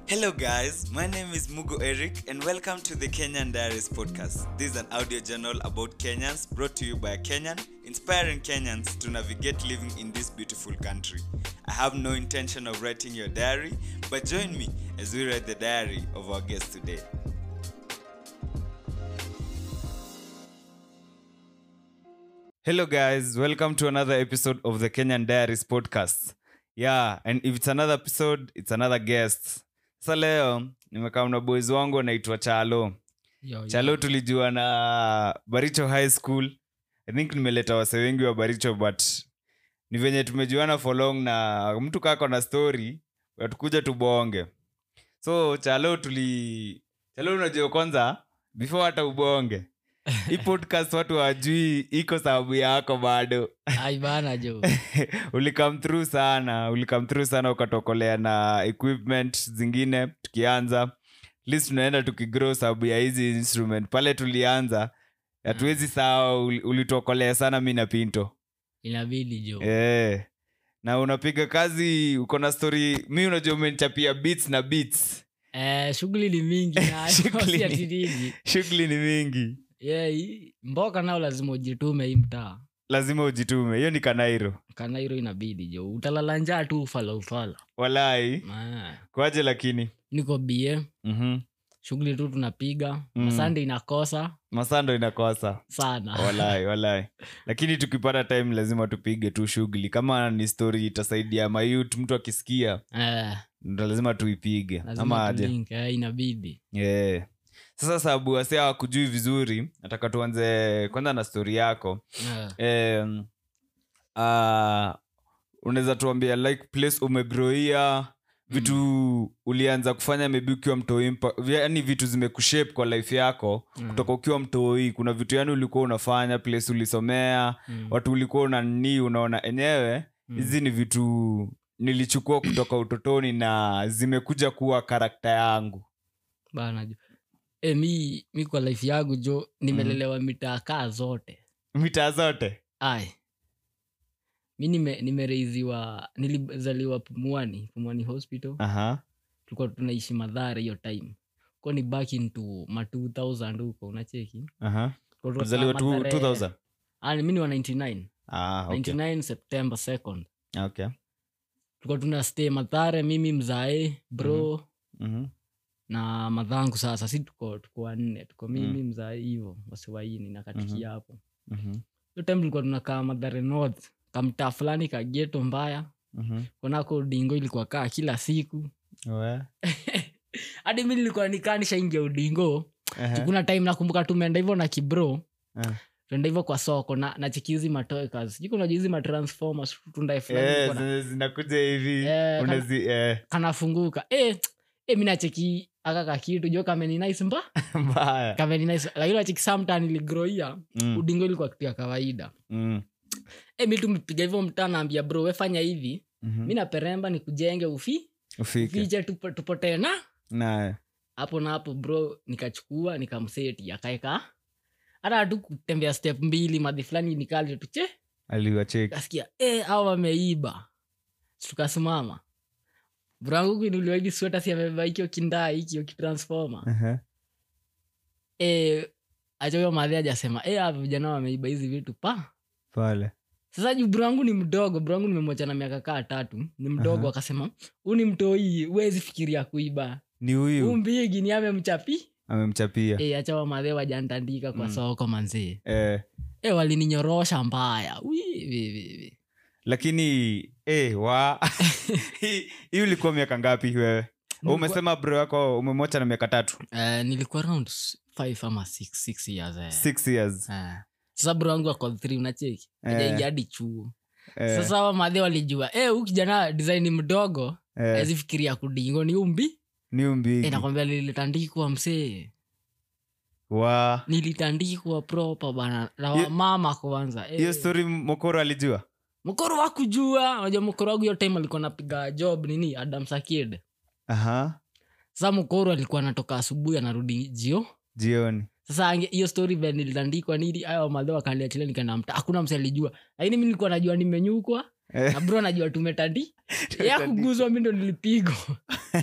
Hello guys, my name is Mugo Eric and welcome to the Kenyan Diaries podcast. This is an audio journal about Kenyans brought to you by a Kenyan, inspiring Kenyans to navigate living in this beautiful country. I have no intention of writing your diary, but join me as we read the diary of our guest today. Hello guys, welcome to another episode of the Kenyan Diaries podcast. Yeah, and if it's another episode, it's another guest. Sasa leo nimekaa na boys wangu anaitwa Chalo. Chalo tulijua na Baricho High School. I think nimeleta wase wengi wa Baricho, but ni venye tumejuana for long na mtu kako na story watukuja tubonge. So Chalo unajua kwanza before hata ubonge. Hii podcast watu wajui iko sababu yako bado. Ai bana jo. Ulikam through sana ukatokolea na equipment zingine tukianza. At least tunaenda tukigrow sababu ya hizi instrument. Pale tulianza hatuwezi sawa ulitokolea sana mimi na Pinto. Inabidi jo. Na unapiga kazi uko na story. Mimi unajua umenichapia beats na beats. Shughuli ni mingi na shughuli ni mingi. Mboka nao lazima ujitume hii mtaa. Lazima ujitume. Hiyo ni Kanairo. Kanairo inabidi jo. Utalala njaa tu ufala. Walai. Kwaje lakini? Niko BA. Shughuli tu tunapiga. Masando inakosa. Sana. Walai. Lakini tukipata time lazima tupige tu shughuli. Kama ni story itasaidia mayouth mtu akisikia. Lazima tuipige. Ama aje? Inabidi. Sasa sababu wasea wakujui vizuri, nataka tuanze kwanza na story yako. Unaweza tuambia like place umegrowia, vitu ulianza kufanya maybe ukiwa mtoi, yani vitu zimekushape kwa life yako kutoka ukiwa mtoi. Kuna vitu yani ulikuwa unafanya, place ulisomea, watu ulikuwa unaona enyewe hizi ni vitu nilichukua kutoka utotoni na zimekuja kuwa karakta yangu bana jo. Mi kwa life yangu jo nimelelewa mitaa zote. Mitaa zote? Ai. Mi nilizaliwa Pumwani Hospital. Tulikuwa tunaishi Mathare hiyo time. Kwa ni back into 2000 huko unacheki. Ulizaliwa 2000? Mimi ni wa 99. Okay. 99 September 2nd. Okay. Tulikuwa tuna stay Mathare, mimi mzae, bro. Na madhangu sasa si tuko 4 tuko mimi mzae hivyo wasiwaini na katikia hapo. Hiyo time tulikuwa tunakaa Mathare North kamtaa fulani ka ghetto mbaya. Kunako Udingo ilikuwa kaa kila siku. Hadi mimi nilikuwa nikanisha ingia Udingo. Kuna time nakumbuka tumeenda hivyo na kibro. Tuenda hivyo kwa soko na chikizi matoe kazi. Sijui kuna hizi ma transformers tundae fulani zinakuja hivi kanafunguka. Mimi nacheki aka kitu jo kama ni nice mbaya. Kama ni nice. Lakini nacheki sometime niligrowia Udingo ilikuwa kitu ya kawaida. Mimi tumepiga hivyo mtaa naambia bro wewe fanya hivi. Mimi na peremba nikujenge ufike tupotee na hapo na hapo bro nikachukua nikamseti akaeka. Hata tu kutembea step 2 madhi fulani nikali tuche. Aliwacheki. Kasikia hao wameiba. Tukasimama. Brangu kuinuliwa hivi sweta si amebeba hikyo kindai hikyo kitransformer. Acha huyo madhi ajasema hapo vijana wameiba hizi vitu pale. Sasa juu brangu ni mdogo, brangu nimemwacha na miaka 3 ni mdogo. Akasema huni mtoi huwezi fikiria kuiba. Ni huyu. Mbigi ni amemchapia. Acha wa madhi wajantandika kwa soko manzi. Walininyorosha mbaya. Vivi. Lakini hii ulikuwa miaka ngapi wewe? Umesema bro yako umemwacha na miaka 3. Nilikuwa around 5 ama 6 years. 6 years. Sasa bro wangu wako 3 unacheki. Hajaingia hadi chuo. Sasa wa madhe walijua huyu kijana design mdogo azifikiria kudingo ni umbi. Nakwambia nilitandikwa msee. Nilitandikwa proper bana. Na mama kwanza. Hiyo story Mokoro alijua? Mokoro hakujua. Unajua Mokoro wangu hiyo time alikuwa anapiga job nini Adam Sakid. Sasa Mokoro alikuwa anatoka asubuhi anarudi jioni. Sasa hiyo story ben nilitandikwa nili hayo madhoa kaniachilia nikaenda mtaa. Hakuna mse alijua. Lakini mimi nilikuwa najua nimenyukwa. Na bro najua tumetandi. Kuguzwa mimi ndo nilipigwa.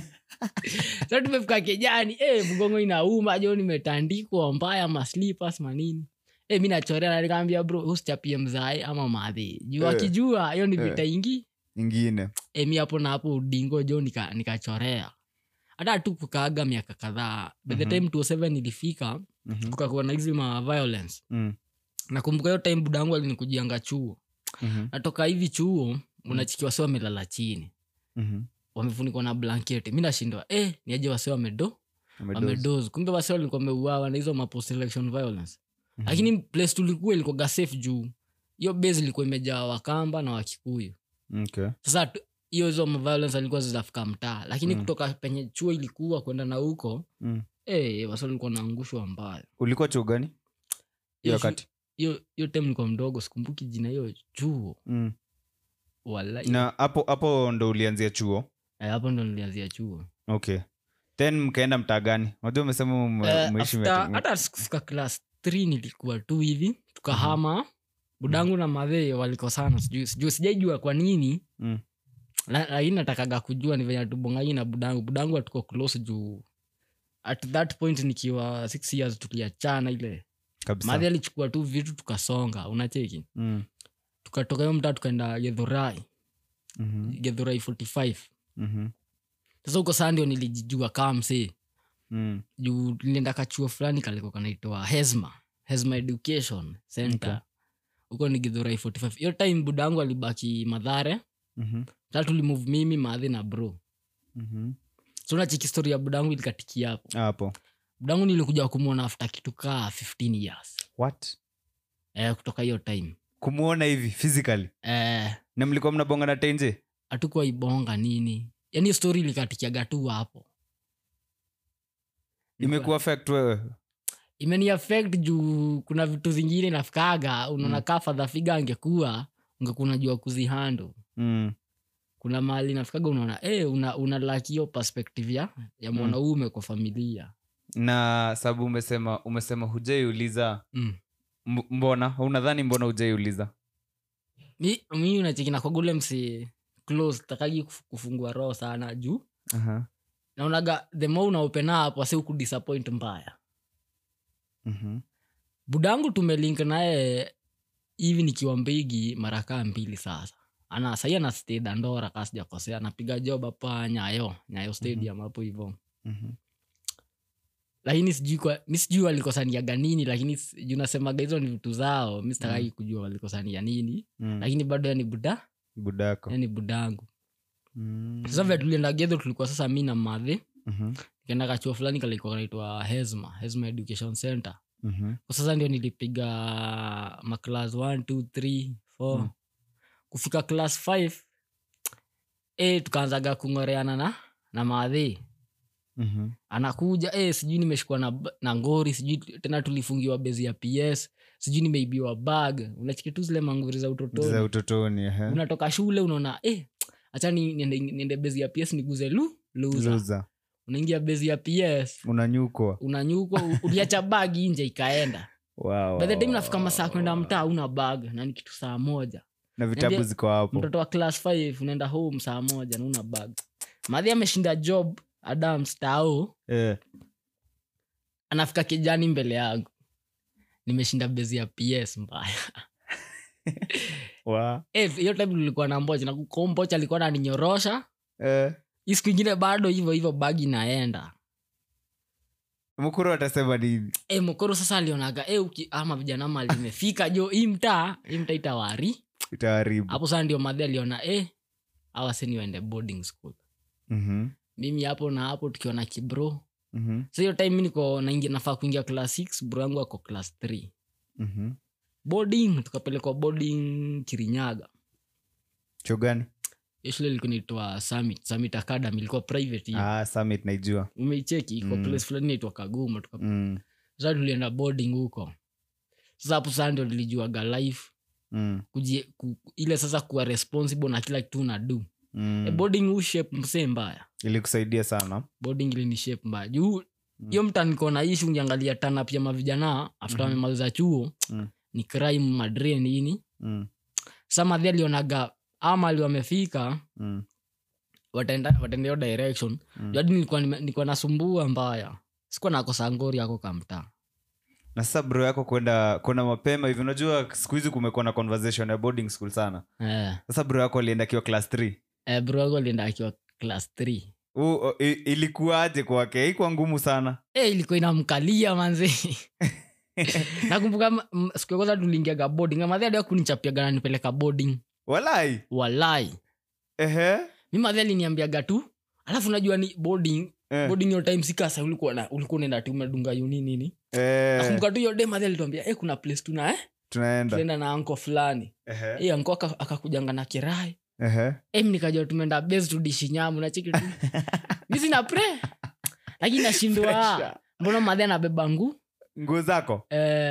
Sasa tumefika kijani mgongo inauma jo nimetandikwa mbaya ma slippers manini mimi nachorea na nikamwambia bro usichapie mzae ama madhi juu akijua hiyo ni vita ingine mimi hapo na hapo udingo jo nikachorea hata tu kukaaga miaka kadhaa by the time 27 ilifika kukakuwa na hizi ma violence nakumbuka hiyo time budangu alinikujianga chuo natoka hivi chuo unachikiwa sio wamelala chini wamefunikwa na blanketi mimi nashindwa niaje wase wamedoze kumbe wase walikuwa wameuawa na hizo ma post election violence lakini place tulikuwa ilikuwa safe juu hiyo base ilikuwa imejaa Wakamba na Wakikuyu sasa hizo ma violence ilikuwa zitafika mtaa lakini kutoka penye chuo ilikuwa kwenda na huko wase walikuwa naangushwa mbaya. Ulikuwa chuo gani hiyo wakati? Hiyo time nilikuwa mdogo sikumbuki jina hiyo chuo wallahi. Na hapo ndo ulianzia chuo? Hapo ndo nilianzia chuo. Okay. Then mkaenda mtaa gani? Unajua umesema umeishi hata sikufika class 3 nilikuwa tu hivi tukahama budangu na madhe walikosana sijajua kwa nini lakini natakaga kujua ni venye tubongai na budangu hatuko close juu at that point nikiwa 6 years tuliachana ile kabisa. Madhe alichukua tu vitu tukasonga unacheki tukatoka hiyo mtaa tukaenda Githurai Githurai 45 sasa huko saa ndio nilijijua kama msee juu nilienda kachuo fulani kaliko kanaitwa Hezma Education Center huko ni Githurai 45 hiyo time budangu alibaki Mathare sasa tulimove mimi madhi na bro so na chiki story ya budangu ilikatikia hapo budangu nilikuja kumuona after kitu ka 15 years. What? Kutoka hiyo time kumuona hivi physically na mlikuwa mnabonga na tenje? Hatukuwa ibonga nini yani story ilikatikiaga tu hapo. Imekuwa affect wewe? Imeni affect juu kuna vitu zingine nafikaga unaona ka father figure angekuwa ungekuwa unajua kuzihandle. Kuna mahali nafikaga unaona una like hiyo perspective ya mwanaume kwa familia. Na sababu umesema hujaiuliza mbona unadhani mbona hujaiuliza? Mimi unacheki na kwa gule msi close takagi kufungua roho sana juu naonaga the more una open up wasi ukudisappoint mbaya. Budangu tumelink naye hivi nikiwa Mbigi mara kaa 2 sasa sahii ana stay Dandora kasi sijakosea anapiga job hapa Nyayo stadium hapo hivyo lakini sijui walikosaniaga nini lakini juu nasemaga hizo ni vitu zao mi sitakagi kujua walikosania nini lakini bado yani budako yani budangu. Sasa vile tulienda Githurai tulikuwa sasa mi na madhe kenda kachuo fulani kalikuwa kanaitwa Hezma Education Center kwa sasa ndio nilipiga ma class 1 2 3 4 kufika class 5 tukaanzaga kungoreana na madhe anakuja sijui nimeshikwa na ngori sijui tena tulifungiwa bezi ya PS sijui nimeibiwa bag unachiki tu zile mangori za utotoni unatoka shule unaona acha niende bezi ya PS niguze luza unaingia bezi ya PS unanyukwa uliacha bag nje ikaenda. By the time nafika masaa kwenda mtaa una bag na ni kitu saa 1 na vitabu ziko hapo mtoto wa class 5 unaenda home saa 1 na una bag. Madhi ameshinda job Adams tao anafika kijani mbele yangu nimeshinda bezi ya PS mbaya. Hiyo time nilikuwa na Mbocha na Mbocha alikuwa ananinyorosha siku ingine bado hivyo bagi inaenda. Mukuru atasema nini? Mukuru sasa alionaga ama vijana mali imefika jo hii mtaa itaharibu hapo. Sasa ndio madhe aliona hawa seni waende boarding school. Mimi hapo na hapo tukiwa na kibro. So hiyo time mimi nafaa kuingia class 6 bro yangu ako class 3. Boarding tukapelekwa boarding Kirinyaga. Chuo gani? Shule ilikuwa inaitwa Summit Academy ilikuwa private hiyo. Summit naijua. Umeicheki iko place fulani inaitwa Kagoma sasa tulienda boarding huko. Sasa hapo sasa ndio nilijuaga life. Ile sasa kuwa responsible na kila kitu na do. Boarding shape msee mbaya. Ilikusaidia sana. Boarding ilini shape mbaya. Juu hiyo mtani niko na issue ngiangalia tana pia mavijana after wamemaliza chuo ni crime madre nini. Sasa madhe alionaga ama wamefika wataenda hiyo direction. Jadi nilikuwa nasumbua mbaya. Sikuwa nakosa ngori yako kamtaa. Na sasa bro yako kwenda mapema hivi, unajua siku hizi kumekuwa na conversation ya boarding school sana. Sasa bro yako alienda akiwa class 3. Bro yako alienda akiwa class 3. Ilikuwaje kwake? Haikuwa ngumu sana? Ilikuwa inamkalia manze. Nakumbuka siku ya kwanza tuliingia boarding. Madhe hadi kunichapiaga na nipeleka boarding. Walai. Mimi madhe aliniambiaga tu. Alafu unajua ni boarding your time sikasa ulikuwa unaenda tu umedunga uni nini. Nakumbuka tu hiyo day madhe alituambia kuna place tunaenda na uncle fulani. Uncle akakujanga na kirai. Mimi nikajua tumeenda base tudishi nyamu na cheki tu. Mimi sina pre. Lakini nashindwa. Mbona madhe anabeba nguo zako?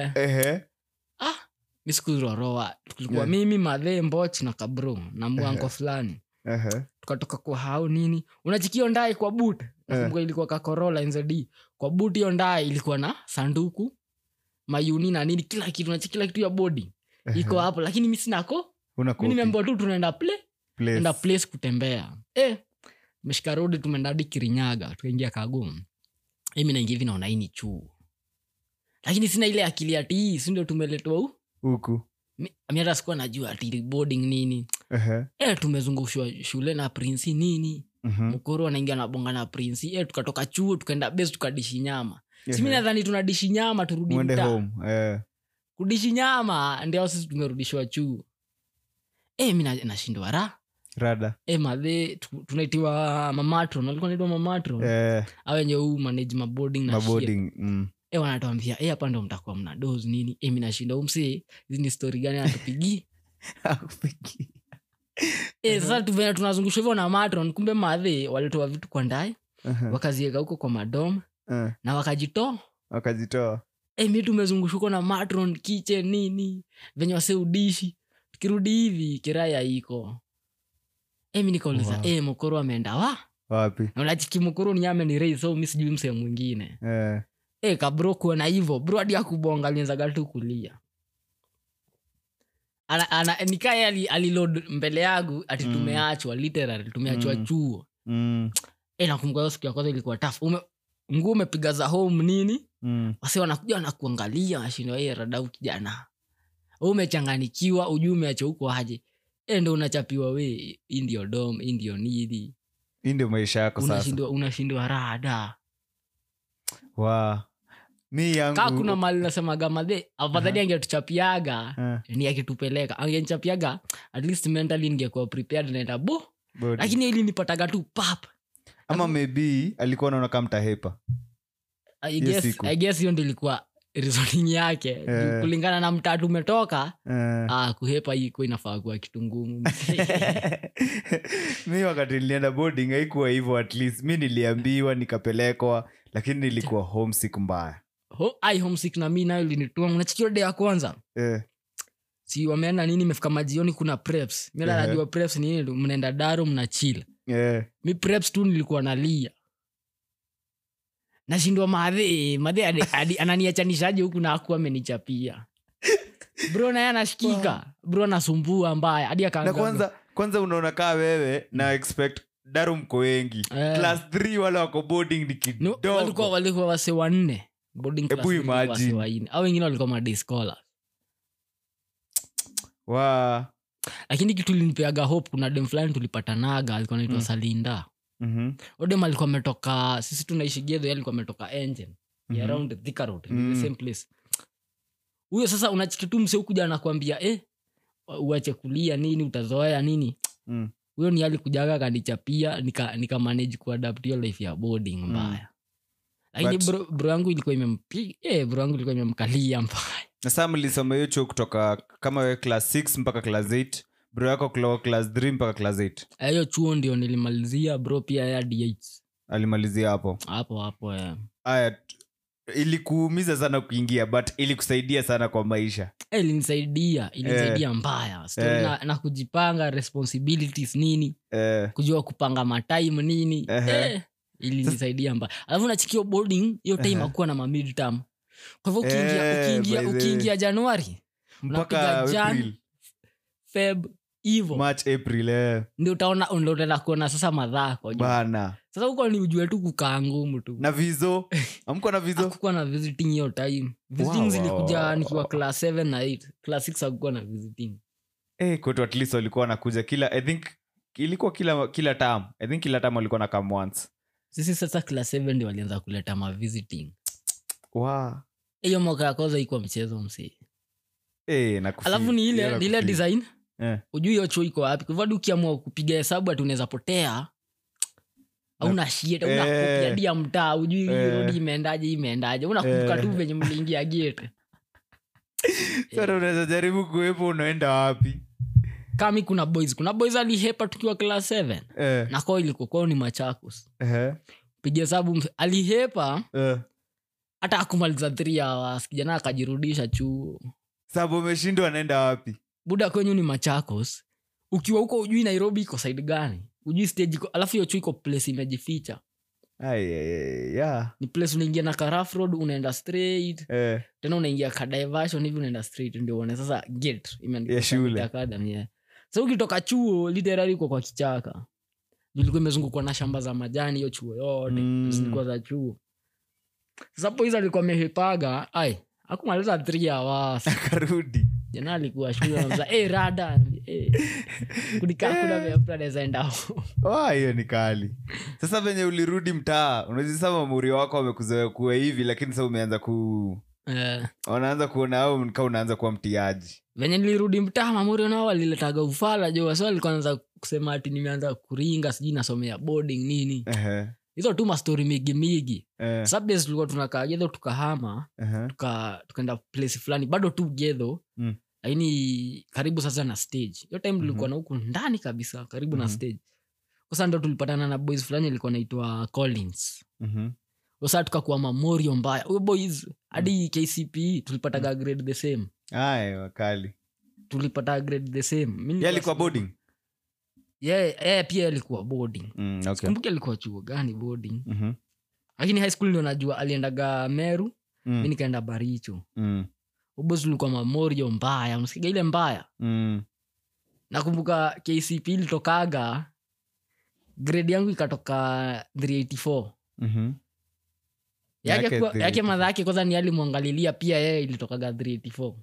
Misikuzoroa. Tulikuwa mimi madhe Mboch na kabro na mwango fulani. Tukatoka kwa hao nini. Unachikio ndai kwa boot. Nakumbuka ilikuwa ka Corolla NZD. Kwa boot hiyo ndai ilikuwa na sanduku, mayuni na nini kila kitu, unachikila kitu ya body. Iko hapo lakini mimi sinako. Mimi nimeambiwa tu tunaenda place kutembea. Meshika road tumeenda hadi Kirinyaga, tukaingia Kagumu. Mimi naingia hivi naona hii ni chuo. Lakini sina ile akili ati si ndio tumeletwa huku. Mimi hata sikuwa najua ati boarding nini. Tumezungushwa shule na prince nini. Mkoro anaingia na bonga na prince. Tukatoka chuo tukaenda base tukadishi nyama. Si mimi nadhani tunadishi nyama turudi home. Kudishi nyama ndio sisi tumerudishwa chuo. Mimi nashindwa rada. Madhe tunaitiwa mamatron. Alikuwa anaitwa mamatron. Au wenye manage maboarding na shit. Wanatuambia hapa ndio mtakuwa mna dose nini. Mimi nashinda msee hizi ni story gani anatupigi? Akupigi. Sasa tunazungushwa hivyo na matron, kumbe madhe walitoa vitu kwa ndai. Wakaziweka huko kwa madom na wakajitoa. Mimi tumezungushwa na matron kitchen nini. Venye wase udishi. Tukirudi hivi kiraya iko. Mimi nikauliza mkoro ameenda wapi? Na unachiki mkoro ni ame ni raise so mimi sijui msee mwingine. Kabro kuona hivyo bro hadi akubonga alianza gatu kulia. Nikaya aliload mbele yangu ati tumeachwa literally tumeachwa chuo. Nakumbuka siku ya kwanza ilikuwa tough. Nguo umepiga za home nini? Wase wanakuja na kuangalia washinda radau kijana. Umechanganikiwa ujue umeacha huko aje. Ndio unachapiwa hii ndio dom, hii ndio nidi. Hii ndio maisha yako sasa. Unashindwa rada. Mimi yangu kama kuna mali nasemaga madhe afadhali angetuchapiaga ni akitupeleka angenichapiaga at least mentally ningekuwa prepared naenda lakini ili nipataga tu pap ama maybe alikuwa anaona kama mtahepa. I guess hiyo ndio ilikuwa reasoning yake. Kulingana na mtatu umetoka kuhepa iko inafaa kuwa kitu ngumu. Mimi wakati nilienda boarding haikuwa hivyo, at least mimi niliambiwa nikapelekwa, lakini nilikuwa homesick mbaya. Homesick na mimi nayo ilinitua. Unachikia day ya kwanza si wameenda nini imefika majioni kuna preps. Mimi najua preps ni nini, mnaenda daro mna chill. Mimi preps tu nilikuwa nalia. Nashindwa madhe ananiachanishaje huku na hakuwa amenichapia. Bro na anashikika. Bro anasumbua mbaya hadi akaanza. Na kwanza unaona kaa wewe na expect daro mko wengi. Class 3 wala wako boarding ni kidogo. Walikuwa wase 4. Boarding class wase 4. Au wengine walikuwa ma day scholars. Lakini kitu linipeaga hope kuna dem fulani tulipatanaga alikuwa anaitwa Salinda. Odem alikuwa ametoka sisi tunaishi Gedho, alikuwa ametoka Engine around Thika Road the same place. Huyo sasa unachikitu mse ukuja anakuambia uache kulia nini utazoea nini. Huyo ni alikujaga kanichapia nika manage kuadapt your life ya boarding mbaya. Lakini bro yangu ilikuwa imempiga bro yangu ilikuwa imemkalia mbaya. Na sasa mlisoma hiyo chuo kutoka kama wewe class 6 mpaka class 8. Bro yako class 3 mpaka class 8. Hiyo chuo ndio nilimalizia bro pia ya D8. Alimalizia hapo. Aya ilikuumiza sana kuingia but ilikusaidia sana kwa maisha. Ilinisaidia mbaya. Story na kujipanga responsibilities nini. Kujua kupanga matime nini. Ilinisaidia mbaya. Alafu nachikio boarding hiyo time hakuwa na midterm. Kwa hivyo ukiingia Januari mpaka Jan, Feb, hivyo March April ndio utaenda kuona sasa madhako bana. Sasa huko ni ujue tu kukaa ngumu tu. Na vizo amko na vizo hakukuwa na visiting hiyo time. Visiting zilikuja nikiwa class 7 na 8. Class 6 hakukuwa na visiting. Kwetu at least walikuwa wanakuja kila, I think ilikuwa kila term. I think kila term walikuwa na come once. Sisi sasa class 7 ndio walianza kuleta ma visiting. Wow. Hiyo mwaka ya kwanza ilikuwa mchezo msee. Nakufi. Alafu ni ile design. Ujui hiyo chuo iko wapi. Kwa hivyo ukiamua kupiga hesabu ati unaweza potea. Hauna shit, una kopia dia mtaa, ujui road imeendaje. Unakumbuka tu venye mliingia gate. Sasa unaweza jaribu kuepo unaenda wapi? Kama kuna boys alihepa tukiwa class 7. Na kwa ilikuwa ni Machakos. Piga hesabu alihepa. Hata akumaliza 3 hours kijana akajirudisha chuo. Sababu umeshindwa anaenda wapi? Buda kwenyu ni Machakos. Ukiwa huko ujui Nairobi iko side gani? Ujui stage iko, alafu hiyo chuo iko place imejificha. Ni place unaingia na Karaf Road unaenda straight. Tena unaingia ka diversion hivi unaenda straight ndio uone sasa gate imeandikwa academy. So ukitoka chuo literally uko kwa kichaka. Ilikuwa imezungukwa na shamba za majani hiyo chuo yote. Zilikuwa za chuo. Sasa boys alikuwa amehepaga, hakumaliza 3 hours akarudi. Jana alikuwa shule anza rada kulikaa kuna mtu anaweza enda. Hiyo ni kali. Sasa venye ulirudi mtaa, unajisema mamuri wako wamekuzoea kuwa hivi lakini sasa umeanza wanaanza kuona au kama unaanza kuwa mtiaji. Venye nilirudi mtaa mamuri nao waliletaga ufala jo, so alikuwa anaanza kusema ati nimeanza kuringa siji nasomea boarding nini. Hizo tu ma story migi. Saturdays tulikuwa tunakaa ghetto tukahama, tukaenda place fulani bado tu ghetto. Lakini karibu sasa na stage. Hiyo time tulikuwa na huko ndani kabisa karibu na stage. Kwa sababu ndo tulipatana na boys fulani alikuwa anaitwa Collins. Sasa tukakuwa memorial mbaya. Huyo boys hadi KCPE tulipataga grade the same. Wakali. Tulipata grade the same. Yeye alikuwa boarding. Pia alikuwa boarding. Okay. Sikumbuki alikuwa chuo gani boarding. Lakini high school ndio najua aliendaga Meru, mimi nikaenda Baricho. Boys ulikuwa memorial mbaya, msikiga ile mbaya. Nakumbuka KCP ilitokaga grade yangu ikatoka 384. Yake madha yake kwanza ni alimwangalilia pia yeye ilitokaga 384.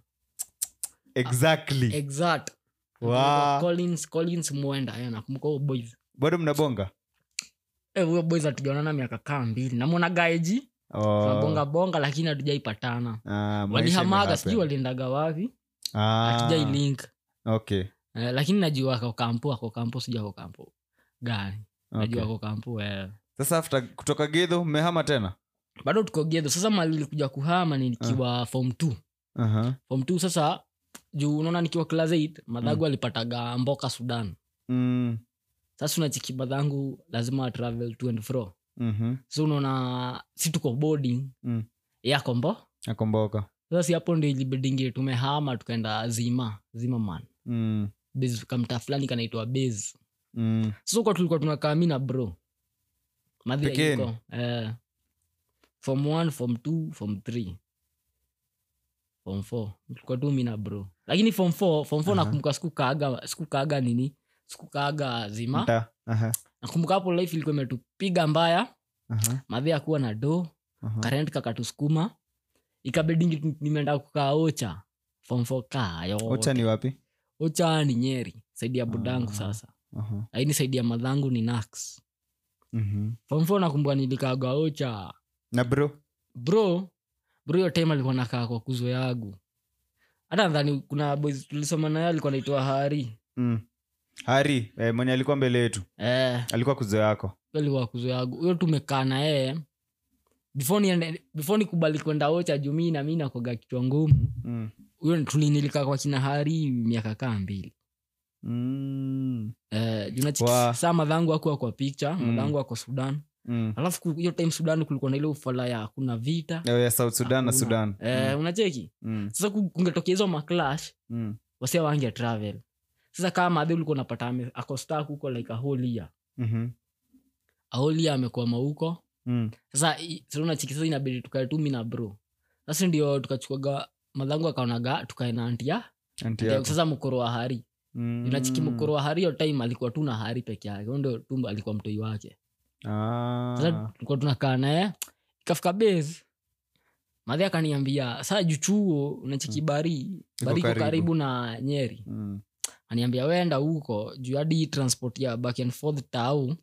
Exact. Wow. Collins Mwenda nakumbuka huyo boys. Bado mnabonga? Huyo boys atujaonana miaka kama 2. Namuona gaeji. Bonga lakini hatujaipatana. Walihamaga sijui waliendaga wapi. Hatujai link. Okay. Lakini najua ako kampo sijui ako kampo gani. Najua ako kampo. Sasa after kutoka Gedho mmehama tena? Bado tuko Gedho. Sasa mali nilikuja kuhama nikiwa form 2. Form 2 sasa juu unaona nikiwa class 8 madhagu alipataga mboka Sudan. Sasa unachiki madhangu lazima travel to and fro. So unaona si tuko boarding akomboka. Sasa si hapo ndio ilibidingi tumehama tukaenda Zima man. Base kamta fulani kanaitwa base. So kwa tulikuwa tunakaa mimi na bro madhi yuko form 1 form 2 form 3 form 4 tulikuwa tu mimi na bro. Lakini form 4 nakumbuka sikukaaga Zima. Nakumbuka hapo life ilikuwa imetupiga mbaya. Madhi akuwa na do. Karent kakatusukuma. Ikabidingi nimeenda kukaa Ocha. Form 4 kaa yote. Ocha ni wapi? Ocha ni Nyeri. Saidi ya budangu sasa. Lakini saidi ya madhangu ni Nax. Form 4 nakumbuka nilikaaga Ocha. Na bro hiyo time alikuwa nakaa kwa kuzo yangu. Hata nadhani kuna boys tulisoma naye alikuwa anaitwa Hari, mwenye alikuwa mbele yetu. Alikuwa kuzo yako. Alikuwa kuzo yangu. Huyo tumekaa na yeye. Before nikubali kwenda Ocha juu mimi nakoga kichwa ngumu. Huyo tulinilika kwa kina Hari miaka kama 2. Sasa madhangu hakuwa kwa picture, madhangu wako Sudan. Alafu hiyo time Sudan kulikuwa na ile ufala ya kuna vita. Ya South Sudan na Sudan. Unacheki? Sasa kungetokea hizo maclash, wasia wange travel. Sasa kama madhe ulikuwa unapata ako stuck huko like a whole year. A whole year amekuwa huko. Sasa unacheki sasa inabidi tukae tu mimi na bro. Sasa ndio tukachukua madhangu akaonaga tukae na auntie. Sasa mkoro wa Hari. Unachiki mkoro wa Hari hiyo time alikuwa tu na Hari peke yake. Ndio tumbo alikuwa mtoi wake. Sasa tulikuwa tunakaa naye. Ikafika base. Madhe akaniambia, "Sasa juchuo unachiki Bari karibu na Nyeri." Aniambia wenda huko juu hadi transport ya back and forth tao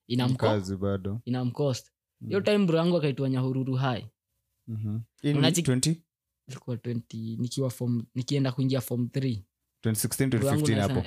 inamcost. Hiyo time bro yangu akaitwa Nyahururu High. In 20 ilikuwa 20 nikienda kuingia form 3 2016 to 15 hapo.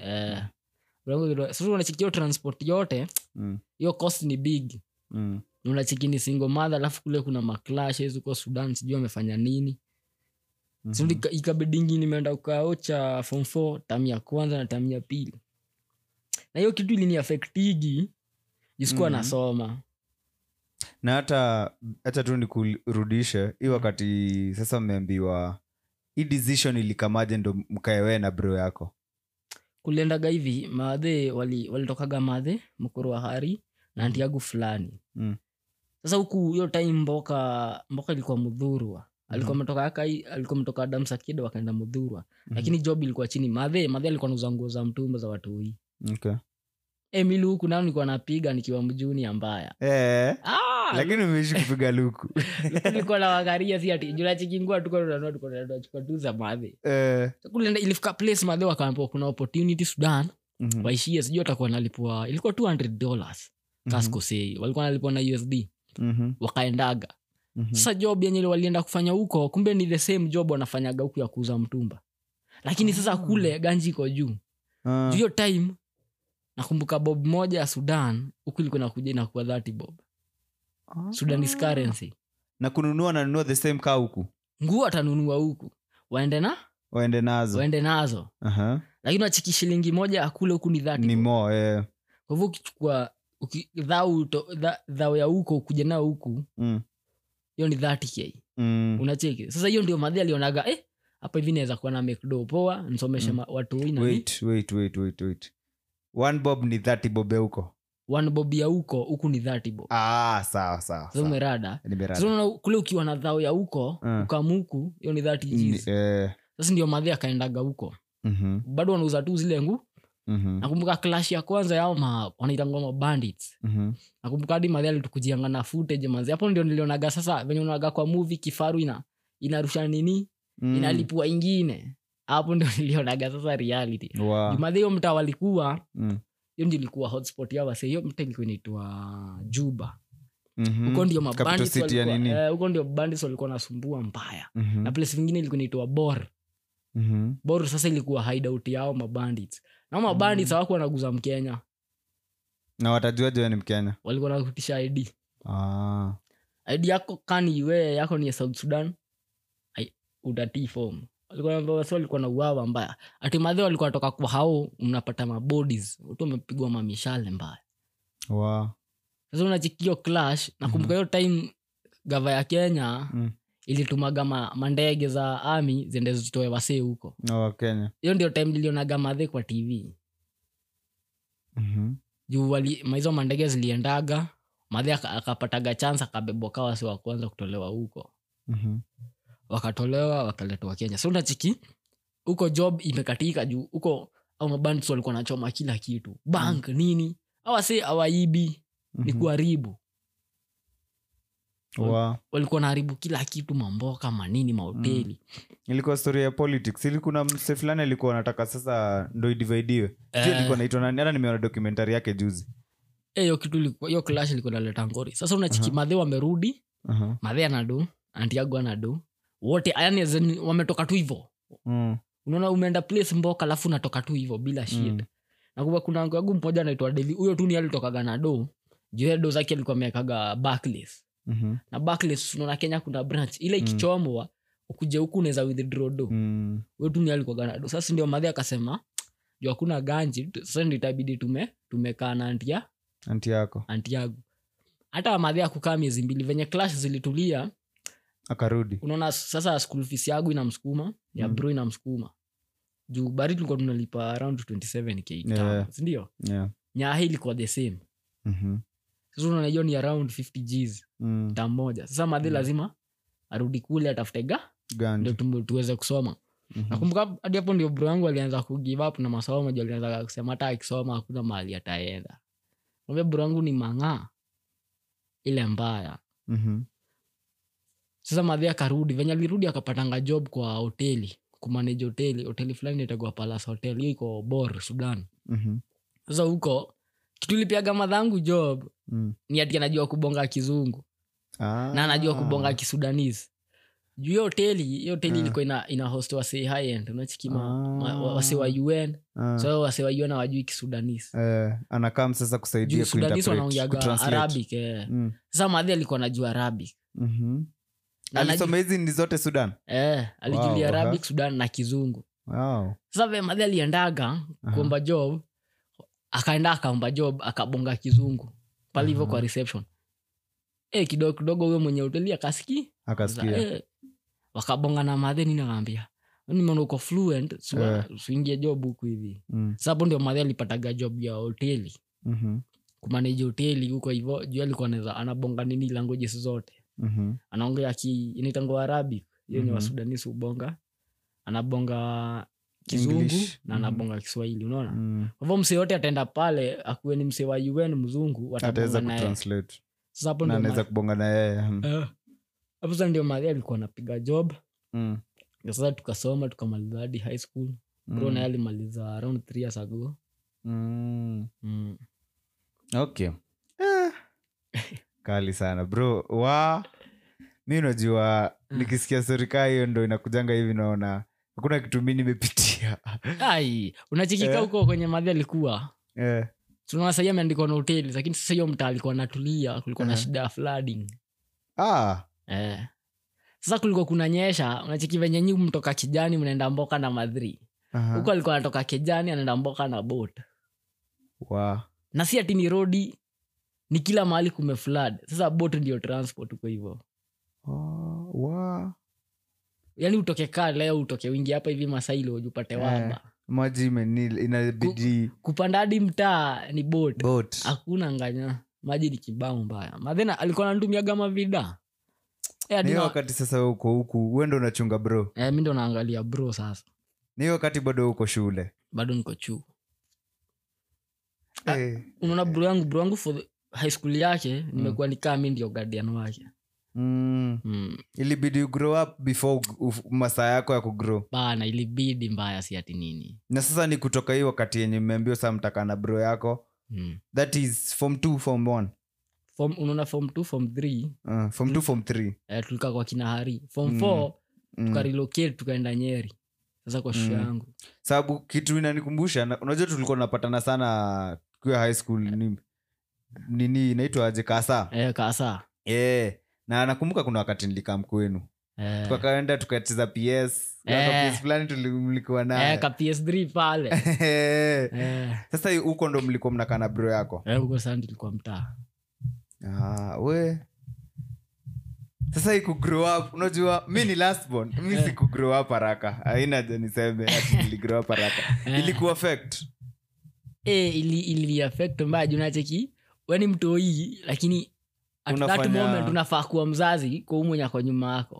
Sasa unachikio transport yote hiyo cost ni big. Unachiki ni single mother alafu kule kuna maclashes huko Sudan sijui amefanya nini. So ikabidingi nimeenda ukaocha form 4 tamu ya kwanza na tamu ya pili. Na hiyo kitu ilini affectigi jisikuwa nasoma. Na hata tu ni kurudisha hii wakati sasa mmeambiwa hii decision ilikamaje ndo mkaewe na bro yako? Kuliendaga hivi madhe walitokaga madhe mkoro wa Hari na anti yangu fulani. Sasa huku hiyo time mboka ilikuwa Mudhurwa. Alikuwa mtoka Adamsa Kido wakaenda Mudhurwa. Lakini job ilikuwa chini. Madhe alikuwa anauza nguo za mtumba za watu hii. Okay. Mimi huku nao nilikuwa napiga nikiwa mjuni mbaya. Lakini umeishi kupiga luku. Nilikuwa na wagaria si ati jula chikingua tuko tunachukua tu za madhe. Kulenda ilifika place madhe wakaambiwa kuna opportunity Sudan. Waishie sijui atakuwa nalipwa ilikuwa $200. Kasko sei. Walikuwa nalipwa na USD. Wakaendaga. Sasa job yenye walienda kufanya huko kumbe ni the same job wanafanyaga huku ya kuuza mtumba. Lakini sasa kule ganji iko juu. Hiyo time nakumbuka bob moja ya Sudan huku ilikuwa inakuja na kwa 30 bob. Sudanese currency. Na kununua the same car huku. Nguo atanunua huku. Waende nazo. Lakini unachiki shilingi moja akule huku ni 30. Ni more Kwa hivyo ukichukua dhao ya huko kuja nao huku. Hiyo ni 30k. Unacheki. Sasa hiyo ndio madhi alionaga hapa hivi naweza kuwa na McDo poa nisomeshe watu wina. Wait. 1 bob ni 30 bob huko. 1 bob ya huku ni 30 bob. Sawa. Sasa umerada. Sasa kule ukiwa na dhao ya huko ukamuku hiyo ni 30 G's. Sasa ndio madhi akaendaga huko. Bado wanauza tu zile nguo. Nakumbuka clash ya kwanza yao wanaitangwa ma bandits. Nakumbuka hadi madhi alitukujianga na footage manzi. Hapo ndio nilionaga sasa venye unaga kwa movie kifaru inarusha nini? Inalipua ingine. Hapo ndio nilionaga sasa reality. Madhi hiyo mtaa walikuwa hiyo ndio ilikuwa hotspot yao wase. Hiyo mtaa ilikuwa inaitwa Juba. Huko ndio mabandits walikuwa. Huko ndio bandits walikuwa nasumbua mbaya. Na place nyingine ilikuwa inaitwa Bor. Bor sasa ilikuwa hideout yao mabandits. Na mabandits hawakuwa wanaguza Mkenya. Na watajua ni Mkenya. Walikuwa wanakutisha ID. ID yako kani wewe yako ni ya South Sudan. Udati form. Walikuwa na uwawa mbaya. Ati madhe walikuwa toka kwa hao mnapata mabodies. Watu wamepigwa mamishale mbaya. Sasa unachikio clash nakumbuka hiyo time gava ya Kenya ilitumaga mandege za army ziende zitoe wasee huko. Kenya. Hiyo ndio time nilionaga madhe kwa TV. Juu hizo mandege ziliendaga, madhe akapataga chance akabebwa kwa wase wa kwanza kutolewa huko. Wakatolewa wakaletwa Kenya. So unachiki huko job imekatika juu huko au mabandits walikuwa wanachoma kila kitu. Bank nini? Hawase hawaibi ni kuharibu. Walikuwa naharibu kila kitu mamboka manini mahoteli. Ilikuwa story ya politics. Ilikuwa na mse fulani alikuwa anataka sasa ndo idividiwe. Ilikuwa naitwa nani? Hata nimeona documentary yake juzi. Hiyo kitu ilikuwa hiyo clash ilikuwa inaleta ngori. Sasa unachiki madhe wamerudi. Madhe anadu, anti yangu anadu. Wote yani wametoka tu hivyo. Unaona umeenda place mboka alafu unatoka tu hivyo bila shit. Na kuna wangu mmoja anaitwa Devi. Huyo tu ni alitokaga na do. Juu zake alikuwa amekaga Barclays. Na Barclays unaona Kenya kuna branch ile ikichomwa ukuje huku unaweza withdraw do. Wewe tu ni alikuwa ganado. Sasa ndio madhi akasema juu hakuna ganji sasa ndio itabidi tumekaa na anti yako. Hata madhi akukaa miezi 2 venye clash zilitulia akarudi. Unaona sasa school fees yangu inamsukuma ya bro inamsukuma. Juu bari tulikuwa tunalipa around 27k. Ndio? Nyahi ilikuwa the same. Sasa unaona hiyo ni around 50 G's tamoja. Sasa madhi lazima arudi kule atafute ndio tuweze kusoma. nakumbuka hadi hapo ndio bro wangu alianza kugive up na masomo, ndio alianza kusema hata akisoma hakuna mahali ataenda. Mwambie bro wangu ni mang'aa ile mbaya. Sasa madhi akarudi, venye alirudi akapatanga job kwa hoteli, kumanage hoteli fulani inaitwa Palace Hotel, hiyo iko Bor, Sudan. Sasa huko kitu ilipiaga madhangu job ni ati anajua kubonga Kizungu na anajua kubonga Kisudanese. Juu hiyo hoteli ilikuwa ina host wase high end, unachikima wase wa UN. So wase wa UN hawajui Kisudanese. Anakam sasa kusaidia Sudanese wanaongeaga Arabic. Sasa madhi alikuwa anajua Arabic. Alisoma hizi ni zote Sudan? Alijulia Arabic, Sudan na Kizungu. Sasa vile madhi aliendaga kuomba job, akaenda akaomba job akabonga Kizungu pale hivyo kwa reception. Kidogo huyo mwenye hoteli akasikia. Wakabonga na madhe, nini naambia, nimeona uko fluent, usiingie job huku hivi. Sasa hapo ndio madhe alipataga job ya hoteli. Kumanage hoteli huko hivyo, juu alikuwa anabonga nini languages zote. Anaongea inaitangwa Arabic, hiyo ni wa Sudanese ubonga. Anabonga Kizungu English, na anabonga Kiswahili, unaona? Kwa hivyo msee yote ataenda pale, akuwe ni msee wa UN mzungu, watabonga naye. Translate. Sasa hapo ndio anaweza kubonga na yeye. Hapo sasa ndio madhi alikuwa anapiga job. Sasa tukasoma tukamaliza hadi high school. Bro naye alimaliza around 3 years ago. Okay. Kali sana bro. Mimi unajua nikisikia story kama hiyo ndo inakujanga hivi, naona hakuna kitu mimi nimepitia. Unachikika huko kwenye madhi alikuwa. Tunaona sasa ameandikwa na hoteli, lakini sasa hiyo mtaa alikuwa anatulia, kulikuwa na shida ya flooding. Sasa kulikuwa kunanyesha, unachiki venye nyinyi mtoka Kijani mnaenda Mboka na Madri. Huko alikuwa anatoka Kijani anaenda Mboka na boat. Na si ati ni road, ni kila mahali kumeflood. Sasa boat ndio transport huko hivyo. Yaani utoke kaa leo utoke wingi hapa hivi Masailo upate waba. Maji inabidi kupanda hadi mtaa ni boat. Hakuna nganya. Maji ni kibao mbaya. Madhena alikuwa anatumia gama vida. Ni wakati sasa uko huku, wewe ndo unachunga bro. Mimi ndo naangalia bro sasa. Ni wakati bado uko shule. Bado niko chuo. Unaona bro yangu for high school yake nimekuwa nikaa mimi ndio guardian wake. Ilibidi you grow up before masaa yako ya kugrow. Bana ilibidi mbaya si ati nini. Na sasa ni kutoka hiyo wakati yenye mmeambiwa sasa mtaka na bro yako. That is form 2 form 1. Unaona form 2 form 3. Form 2 form 3. Tulika kwa Kinahari. Form 4 tukarelocate tukaenda Nyeri. Sasa kwa shule yangu. Sababu kitu inanikumbusha, unajua tulikuwa tunapatana sana kwa high school nini inaitwa aje Kasa. Kasa. Na nakumbuka kuna wakati nilikam kwenu. Tukakaenda tukacheza PS. PS fulani tulikuwa naye. Ka PS3 pale. Sasa huko ndo mlikuwa mnakaa na bro yako? Huko sasa nilikuwa mtaa. Sasa iku grow up, unajua mimi ni last born, mimi siku grow up haraka. Haina je niseme ati nili grow up haraka. Ilikuwa affect. Ili affect mbaya unacheki. Wewe ni mtoi lakini at that moment unafaa kuwa mzazi kwa mwenye kwa nyuma yako.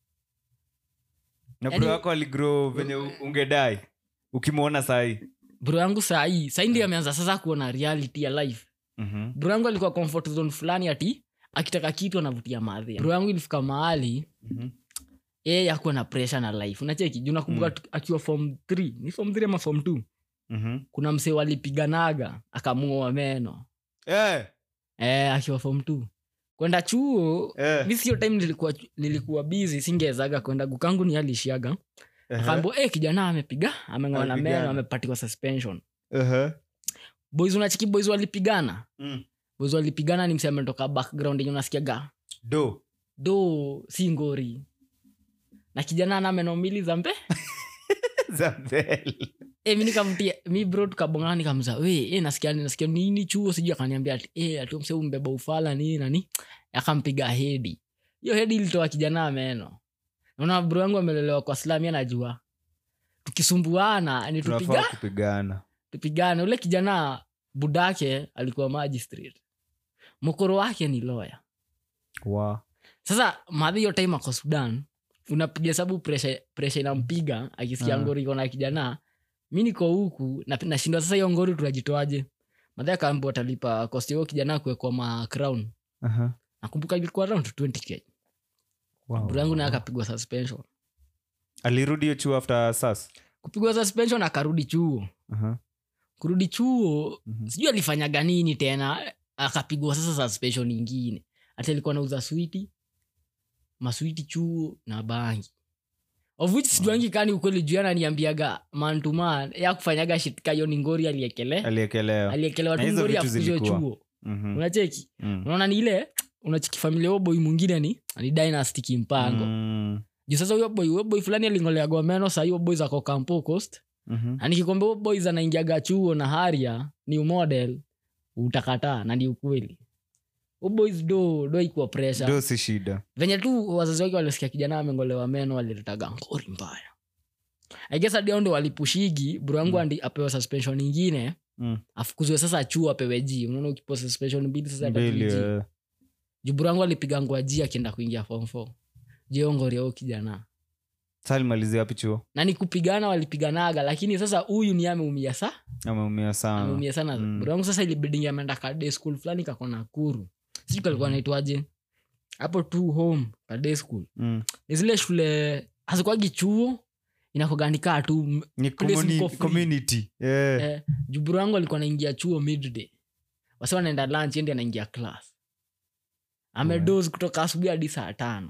Na bro yako aligrow venye ungedai ukimwona sahi. Bro yangu sahi ndio ameanza sasa kuona reality ya life. Bro yangu alikuwa comfort zone fulani ati akitaka kitu anavutia madhi. Bro yangu ilifika mahali hakuwa na pressure na life. Unacheki juu nakumbuka akiwa form 3, ni form 3 ama form 2. Kuna msee walipiganaga akamng'oa meno. Akiwa form 2. Kwenda chuo, mimi hiyo time nilikuwa busy, singezaga kwenda gukangu ni alishiaga. Akaambia kijana ameng'oa na meno, amepatiwa suspension. Boys unachiki boys walipigana. Boys walipigana ni msee ametoka background yenye unasikiaga. Do si ngori. Na kijana ana meno mbili zambe. Mimi nikamtia mimi bro tukabongana nikamza nasikia nini chuo sijui akaniambia ati msee umbeba ufala nini akampiga hedi. Hiyo hedi ilitoa kijana meno. Unaona bro yangu amelelewa kwa Islamia najua. Tukisumbuana ni tupigana. Ule kijana budake alikuwa magistrate. Mkoro wake ni lawyer. Sasa madhi hiyo time kwa Sudan unapiga sababu pressure inampiga akisikia ngori iko na kijana. Mimi niko huku na nashindwa sasa hiyo ngori tunajitoaje. Madhaya kaambiwa atalipa cost yao kijana kuwekwa ma crown. Nakumbuka ilikuwa around 20k. Wow. Bro yangu naye akapigwa suspension. Alirudi chuo after sas. Kupigwa suspension akarudi chuo. Kurudi chuo sijui alifanyaga nini tena akapigwa sasa suspension nyingine. Hata alikuwa anauza sweeti. Masweeti chuo na bangi. Of which sijuangi kani ukweli juana niambiaga man to man ya kufanyaga shit kayo ni ngori aliekelewa tu ngori afukuzwe chuo. Unacheki? Unaona ni ile unachiki familia wa boy mwingine ni dynasty kimpango. Juu sasa huyo boy fulani alingolea gomeno sasa hiyo boys ako Campo Coast. Nikikwambia boys anaingiaga chuo na Haria new model utakataa na ni ukweli. Boys do iko pressure. Do si shida. Venye tu wazazi wake walisikia kijana amengolewa meno waliletaga ngori mbaya. I guess hadi ndio walipushigi bro yangu andi apewa suspension nyingine. Afukuzwe sasa chuo apewe G. Unaona ukipost suspension mbili sasa atakuja. Bro yangu alipiga ngwa G akienda kuingia form 4. Je ngori yao kijana. Sali malizia wapi chuo? Na ni kupigana walipiganaga lakini sasa huyu ni ameumia sana. Ameumia sana. Bro yangu sasa ilibidi ameenda ka day school fulani kakona Nakuru. Sisi kalikuwa naitwaje hapo tu home ka day school. Ni zile shule hazikuagi chuo inakoganika tu ni community. Juburu wangu alikuwa anaingia chuo midday. Wasa wanaenda lunch ndiye anaingia class. Amedoze kutoka asubuhi hadi saa 5.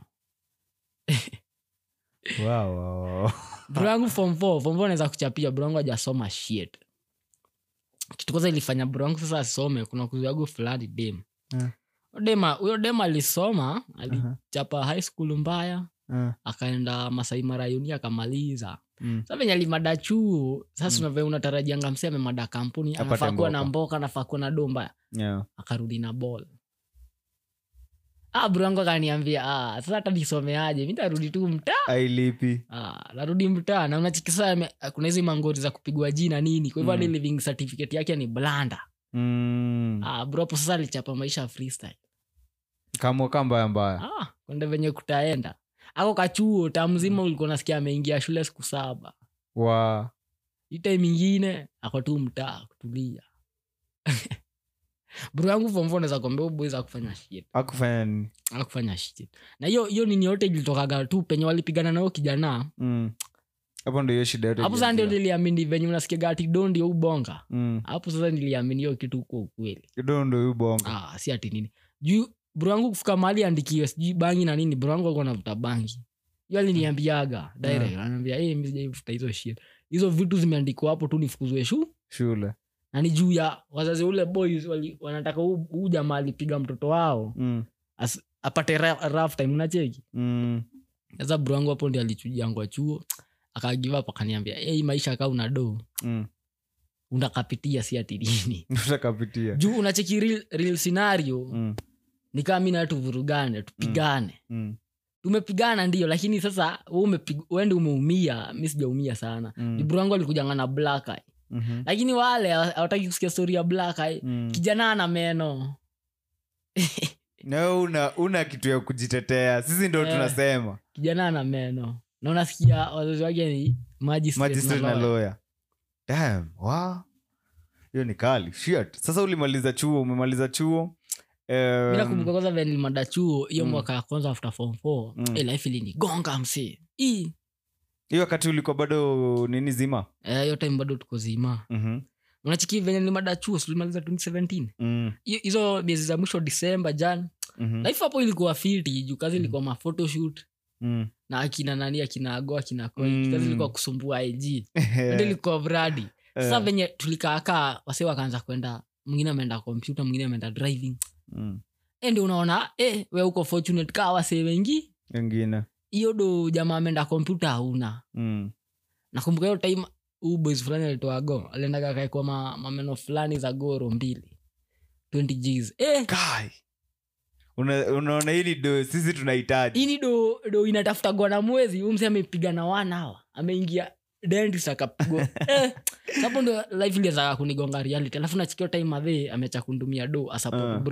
Wow. Bro wangu form 4 anaweza kuchapia bro wangu hajasoma shit. Kitu kwanza ilifanya bro wangu sasa asome kuna kuzago fulani dem. Huyo dem alisoma, alichapa high school mbaya, akaenda Masai Mara Uni akamaliza. Sasa venye alimada chuo, sasa unatarajia ngamsia amemada kampuni, anafaa kuwa na mboka, anafaa kuwa na domba. Akarudi na ball. Bro wangu akaniambia, sasa hata nisomeaje? Mimi nitarudi tu mtaa. Ailipi. Narudi mtaa na unachikisa kuna hizo mangori za kupigwa jina nini. Kwa hivyo hadi living certificate yake ni blanda. Bro hapo sasa alichapa maisha freestyle. Kama mbaya. Kwenda venye kutaenda. Ako kachuo tamzima ulikuwa nasikia ameingia shule siku 7. Wow. Ita mingine ako tu mtaa kutulia. Bro yangu form 4 anaweza kuambia boys akufanya shit. Akufanya shit. Na hiyo nini yote ilitokaga tu penye walipigana nao kijana. Hapo ndio shida yote. Hapo sasa ndio niliamini venye unasikia gati dondi au bonga. Hapo sasa niliamini hiyo kitu kwa ukweli. Dondo au bonga. Si ati nini. Juu bro yangu kufika mahali andikiwe sijui bangi na nini bro yangu alikuwa anavuta bangi. Yeye aliniambiaga direct ananiambia mimi sijaivuta hizo shit. Hizo vitu zimeandikwa hapo tu nifukuzwe shule. Na ni juu ya wazazi ule boys wanataka huyu jamaa alipiga mtoto wao. Apate rough time unacheki. Sasa bro yangu hapo ndio alichujia ngwa chuo. Akagive up akaniambia hii maisha kama una do. Unakapitia si ati nini. Unakapitia. Juu unacheki real scenario. Ni kama mimi na tuvurugane, tupigane. Tumepigana ndio lakini sasa wewe ndio umeumia, mimi sijaumia sana. Bro wangu alikujanga na black eye. Lakini wale hawataki kusikia story ya black eye. Kijana ana meno. No, una kitu ya kujitetea. Sisi ndio tunasema. Kijana ana meno. Na unasikia wazazi wake ni magistrate na lawyer. Damn, wow. Hiyo ni kali. Shit. Sasa umemaliza chuo. Mimi nakumbuka kwanza vile nilimada chuo hiyo mwaka ya kwanza after form 4. Life ili ni gonga msi. Hiyo wakati ulikuwa bado nini zima? Hiyo time bado tuko zima. Unachiki venye nilimada chuo tulimaliza 2017. Hizo miezi za mwisho December Jan. Life hapo ilikuwa fiti juu kazi ilikuwa ma photoshoot. Na akina Ago akina Koi kazi ilikuwa kusumbua IG. Ndio ilikuwa bradi. Sasa venye tulikaa wase wakaanza kwenda mwingine ameenda computer mwingine ameenda driving. Ndio unaona wewe uko fortunate ka wase wengine. Hiyo do jamaa ameenda computer hauna. Nakumbuka hiyo time boys fulani alitoa Go alienda kae kwa mameno fulani za Goro 2 20 Gs. Kai. Unaona hili do sisi tunahitaji. Hili do inatafuta gona mwezi umse amepiga na 1 hour. Ameingia dentist akapigwa. Hapo ndo life ilianza kunigonga reality. Alafu nachikia time madhe ameacha kundumia do asapo bro.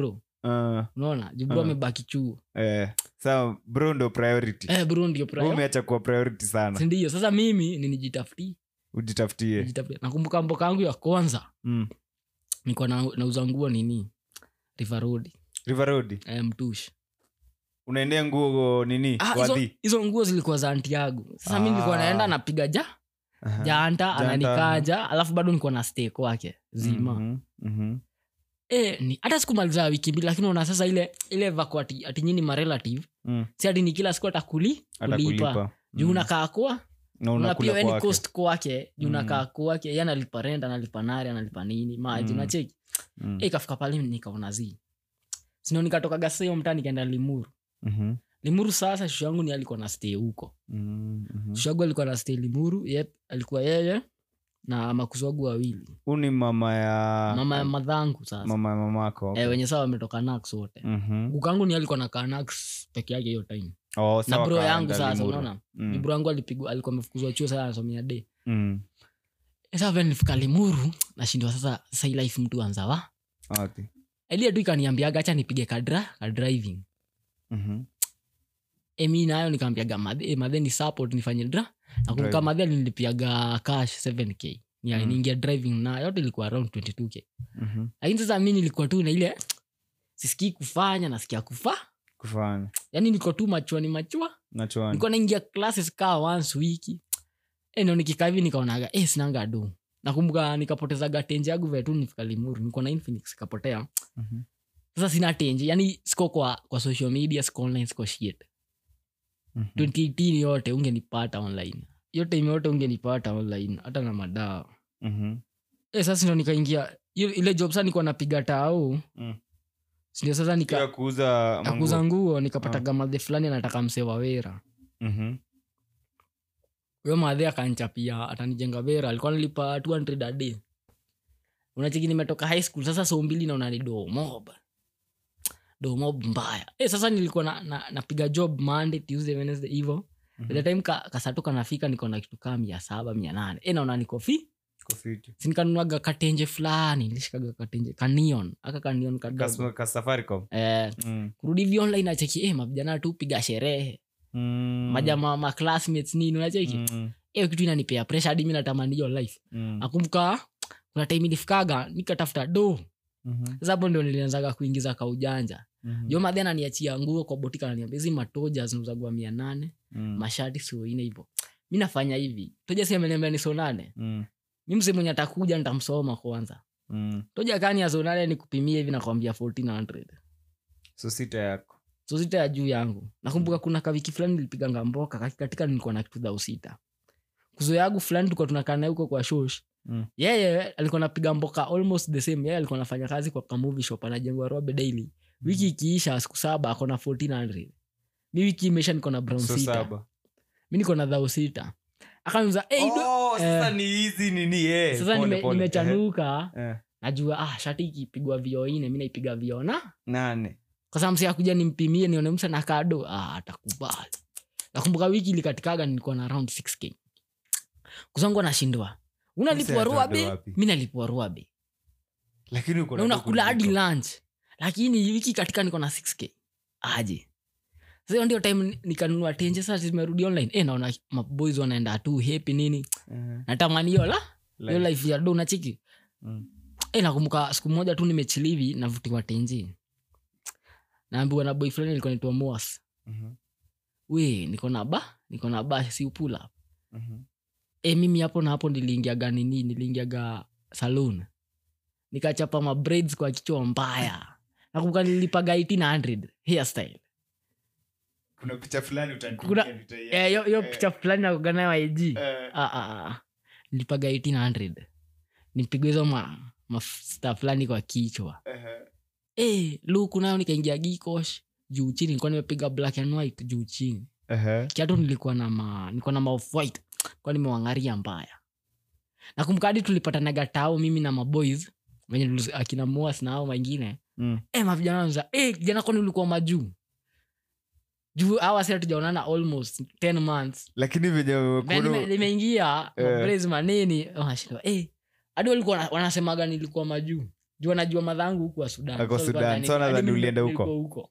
unaona juu bro amebaki chuo so bro ndo priority bro ndio priority umeacha kuwa priority sana si ndio sasa mimi nijitafutie nakumbuka mboka yangu ya kwanza niko nauza nguo nini River Road Mtush unaendea nguo nini hizo nguo zilikuwa za anti yangu sasa mimi nilikuwa naenda napiga janta ananikaja alafu bado nilikuwa na stay kwake zima ni hata sikumaliza wiki mbili lakini una sasa ile vako ati nyinyi ma relative si ati ni kila siku atakulipa juu unakaa kwa na pia any cost kwake juu unakaa kwake yeye analipa rent analipa nari analipa nini maji unacheki ikafika pale nikaona sino nikatoka Gaseo mtani nikaenda Limuru sasa shushu yangu ni alikuwa na stay huko shushu yangu alikuwa na stay Limuru alikuwa yeye na makuzo wangu wawili uni mama ya madhangu sasa mama ya mamako wenye sawa wametoka Nax wote kukangu ni alikuwa na Nax peke yake hiyo time na bro yangu sasa unaona bro yangu alikuwa amefukuzwa chuo sasa anasomea day sasa vile nilifika Limuru nashindwa sasa hii life mtu anza Elia tu ikaniambiaga acha nipige driving mimi nayo nikamwambiaga madhe ni support nifanye nakumbuka madhe nilipiaga cash 7k niingia driving na yote ilikuwa around 22k lakini sasa mimi nilikuwa tu na ile sisikii kufanya nasikia kufanya yani niko tu machua niko naingia classes once wiki ndio nikikaa hivi nikaonaga sinanga do nakumbuka nikapotezaga tenje yangu vile tu nifika Limuru niko na Infinix kapotea sasa sina tenje yani siko kwa social media siko online siko shit 2018 yote ungenipata online yote yote ungenipata online hata na madawa sasa ndio nikaingia ile job sasa niko napiga tao ndio sasa nikakuuza nguo nikapata gamadhe fulani anataka msewa wera huyo madhe akanchapia atanijenga wera alikuwa analipa 200 a day unacheki nimetoka high school sasa so mbili naona ni do mob mbaya sasa nilikuwa napiga job Monday Tuesday Wednesday hivyo by the time kasatoka nafika niko na kitu kama 700 800 naona niko fit sinikanuaga katenje fulani nilishikaga katenje kanion kadogo ka Safaricom kurudi vi online acheki mabjana tu piga sherehe majama ma classmates nini unacheki kitu inanipea pressure hadi mimi natamani hiyo life nakumbuka kuna time nilifikaga nikatafuta do sasa hapo ndio nilianzaga kuingiza kaujanja yo madhana ananiachia nguo kwa botika ananiambia hizi matoja zinuzagwa 800 mashati sio ine hivyo mimi nafanya hivi toja si ameniambia ni so 8 mimi msemo mwenye atakuja nitamsoma kwanza toja kani ya so 8 nikupimie hivi nakwambia 1400 so sita ya juu yangu nakumbuka kuna kawiki fulani nilipiga ngamboka katika nilikuwa na kitu 6 kuzo yangu fulani tulikuwa tunakaa naye huko kwa shosh yeye alikuwa anapiga mboka almost the same yeye alikuwa anafanya kazi kwa movie shop anajengwa Robe daily wiki ikiisha siku 7 akona 1400 mimi wiki imesha niko na brown 6 mimi niko na 6 akaniuliza sasa ni hizi nini sasa nimechanuka najua shati ikipigwa vio 4 mimi naipiga vio 8 kwa sababu msi akuja nimpimie nione msa na kado atakubali nakumbuka wiki ilikatikaga nilikuwa na around 6k kuzangu anashindwa unalipwa Ruabe mimi nalipwa Ruabe lakini uko na unakula hadi lunch lakini wiki katika niko na 6k aje sasa ndio time nikanunua tenje sasa zimerudi online naona maboys wanaenda tu happy nini natamani hiyo life ya do unachiki nakumbuka siku moja tu nimechilivi navutiwa tenje naambiwa na boyfriend alikuwa anaitwa Moas niko na ba si upula mimi hapo na hapo niliingiaga saloon nikachapa ma braids kwa kichwa mbaya nakumbuka nilipaga 1800 hairstyle kuna picha fulani utanipigia hiyo picha fulani na kugana wa IG nilipaga 1800 nipigwe hizo ma stuff fulani kwa kichwa luku nayo nikaingia Gikosh juu chini nilikuwa nimepiga black and white juu chini kiatu nilikuwa na off white kwa nimewangaria mbaya nakumbuka hadi tulipatanaga tao mimi na maboys wenye akina Moas na hao wengine mavijana wanza kijana kwani ulikuwa majuu juu hawa sasa tujaonana almost 10 months lakini venye nimeingia mabrezi manini hadi walikuwa wanasemaga nilikuwa majuu jua najua madhangu huko wa Sudan. Ako Sudan. So nadhani ulienda huko.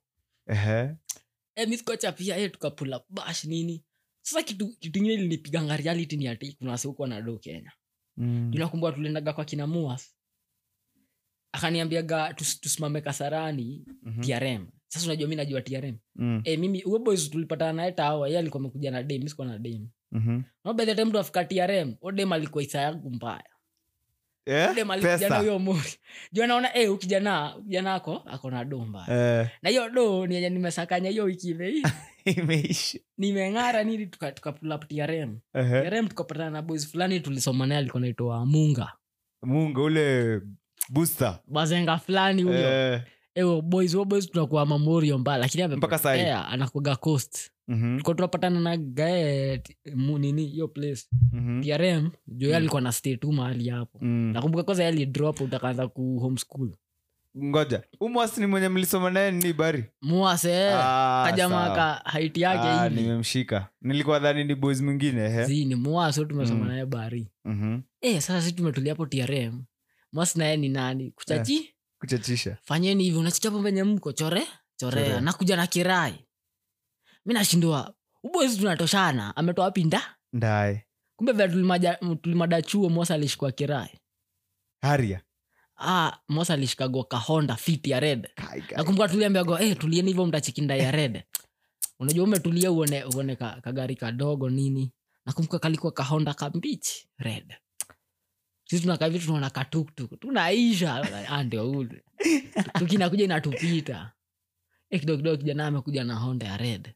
Mimi sikocha pia tukapula bash nini. Sasa kitu kingine ilinipiga reality ni ati kuna wase huko na do Kenya. Tunakumbuka tuliendaga kwa kina Muas. Akaniambiaga tusimame Kasarani TRM. Sasa unajua mimi najua TRM. Mimi huyo boys tulipatana naye tawa, yeye alikuwa amekuja na dem, mimi siko na dem. No by the time tuafika TRM, dem alikuwa isa yangu mbaya. Dem alikuja na huyo mori. Jua naona ukijana ako na domba. Na hiyo do ni yenye nimesakanya hiyo wiki imeisha. Nimeng'ara nili tukapula TRM. TRM tukapatana na boys fulani tulisoma naye alikuwa anaitwa Munga ule booster bazenga fulani huyo. Boys tunakuwa Memorial mbaya lakini mpaka sasa anakuga coast. Tulikuwa tunapatana na guy nini hiyo place. TRM jo alikuwa na stay tu mahali hapo. Nakumbuka kwanza yali drop utakaanza ku homeschool. Ngoja. Muas ni mwenye mlisoma naye ni Bari. Muas kajama ka height yake hivi. Nimemshika. Nilikuwa dhani ni boys mwingine ni Muas tumesoma naye Bari. Sasa sisi tumetulia hapo TRM. Muas naye ni nani? Kuchachisha. Fanyeni hivi unachichapo penye mko chore. Nakuja na kirai. Mimi nashindwa. Boys tunatoshana. Ametoa wapi ndai? Kumbe vile tulimada chuo Musa alishikwa kirai. Haria. Musa alishikago ka Honda Fit ya red. Nakumbuka tuliambiago tulieni hivyo mtachikinda ya red. Unajua umetulia uone kagari kadogo nini. Nakumbuka kalikuwa ka Honda Beach red. Sisi tunakaa vitu tunaona katuktuk. Tunaisha ndio ule. Tukinakuja inatupita. Kidogo kijana amekuja na Honda ya red.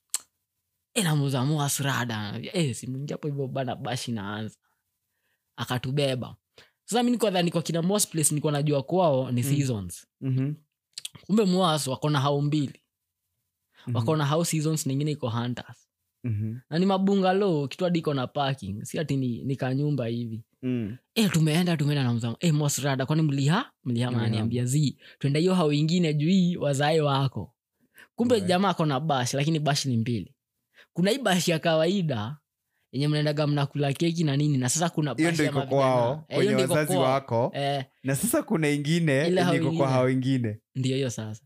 Namuza Muas rada. Simungia hapo hivyo bana bashi naanza. Akatubeba. Sasa mimi niko kina Muas place niko najua kwao ni seasons. Kumbe Muas wako na hao mbili. Wako na hao seasons nyingine iko Hunters. Na ni mabungalow kitu hadi iko na parking. Si ati ni kanyumba hivi. Tumeenda na mzamo. Muas rada kwani mliha ananiambia twenda hiyo hao wengine juu hii wazae wako. Kumbe jamaa ako na bash lakini bash ni mbili. Kuna hii bash ya kawaida yenye mnaendaga mnakula keki na nini na sasa kuna bash ya kwao kwenye wazazi wako na sasa kuna ingine iko kwa hao wengine. Ndio hiyo sasa.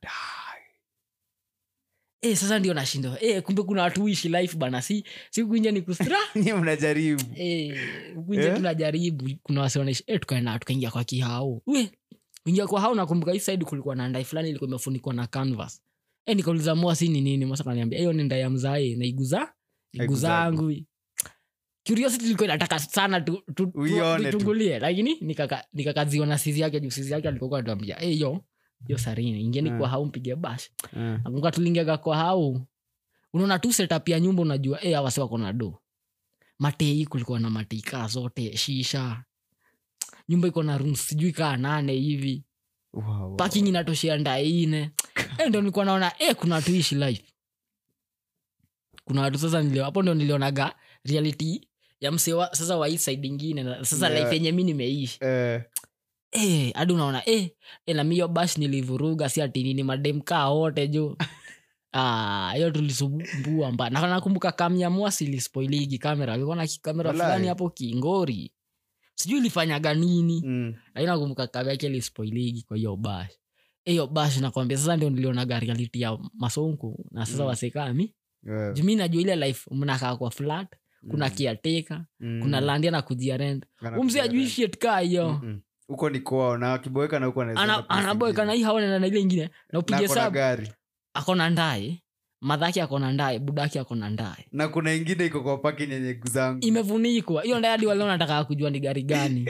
Sasa ndio nashindwa. Kumbe kuna watu wish life bana si kuingia ni kustra. Ni mnajaribu. Kuingia tunajaribu kuna wase wanaishi tukaingia kwa kihao. Kuingia kwa hao nakumbuka hii side kulikuwa na ndai fulani ilikuwa imefunikwa na canvas. Nikauliza Muas ni nini? Muas akaniambia hiyo ni ndai ya mzae na iguzangu. Curiosity ilikuwa inataka sana tutungulie lakini nikakaziona sisi yake juu sisi yake alikuwa anatuambia hiyo sarini ingeni kwa hao mpige bash. Nakumbuka tulingiaga kwa hao. Unaona tu setup ya nyumba unajua hawa si wako na do. Matei kulikuwa na matei kaa zote shisha. Nyumba iko na rooms sijui kaa 8 hivi. Wow. Parking inatoshea ndai 4. Ndio nilikuwa naona kuna watu ishi life. Kuna watu sasa hapo ndio nilionaga reality ya msewa sasa wa hii side nyingine na sasa life yenye mimi nimeishi. Hadi unaona na mimi bash nilivuruga si ati nini madem kaa wote jo. Hiyo tulisumbua mbaya. Na nakumbuka kamya Muas ilispoiligi kamera. Alikuwa na kamera fulani hapo Kingori. Sijui ilifanyaga nini. Lakini nakumbuka kamera yake ilispoiligi kwa hiyo bash. Hiyo bash nakwambia sasa ndio nilionaga reality ya Masonko na sasa wasekami. Mimi najua ile life mnakaa kwa flat, kuna caretaker, kuna land na kujia rent. Umse ajui shit kaa hiyo. Huko ni kwao na kiboeka na huko anaweza. Anaboeka na hii haona na ile nyingine. Na upige sababu. Akona ndaye, madhaki akona ndaye, budaki akona ndaye. Na kuna nyingine iko kwa parking yenye guzangu. Imefunikwa. Hiyo ndaye hadi wale wanataka kujua ni gari gani.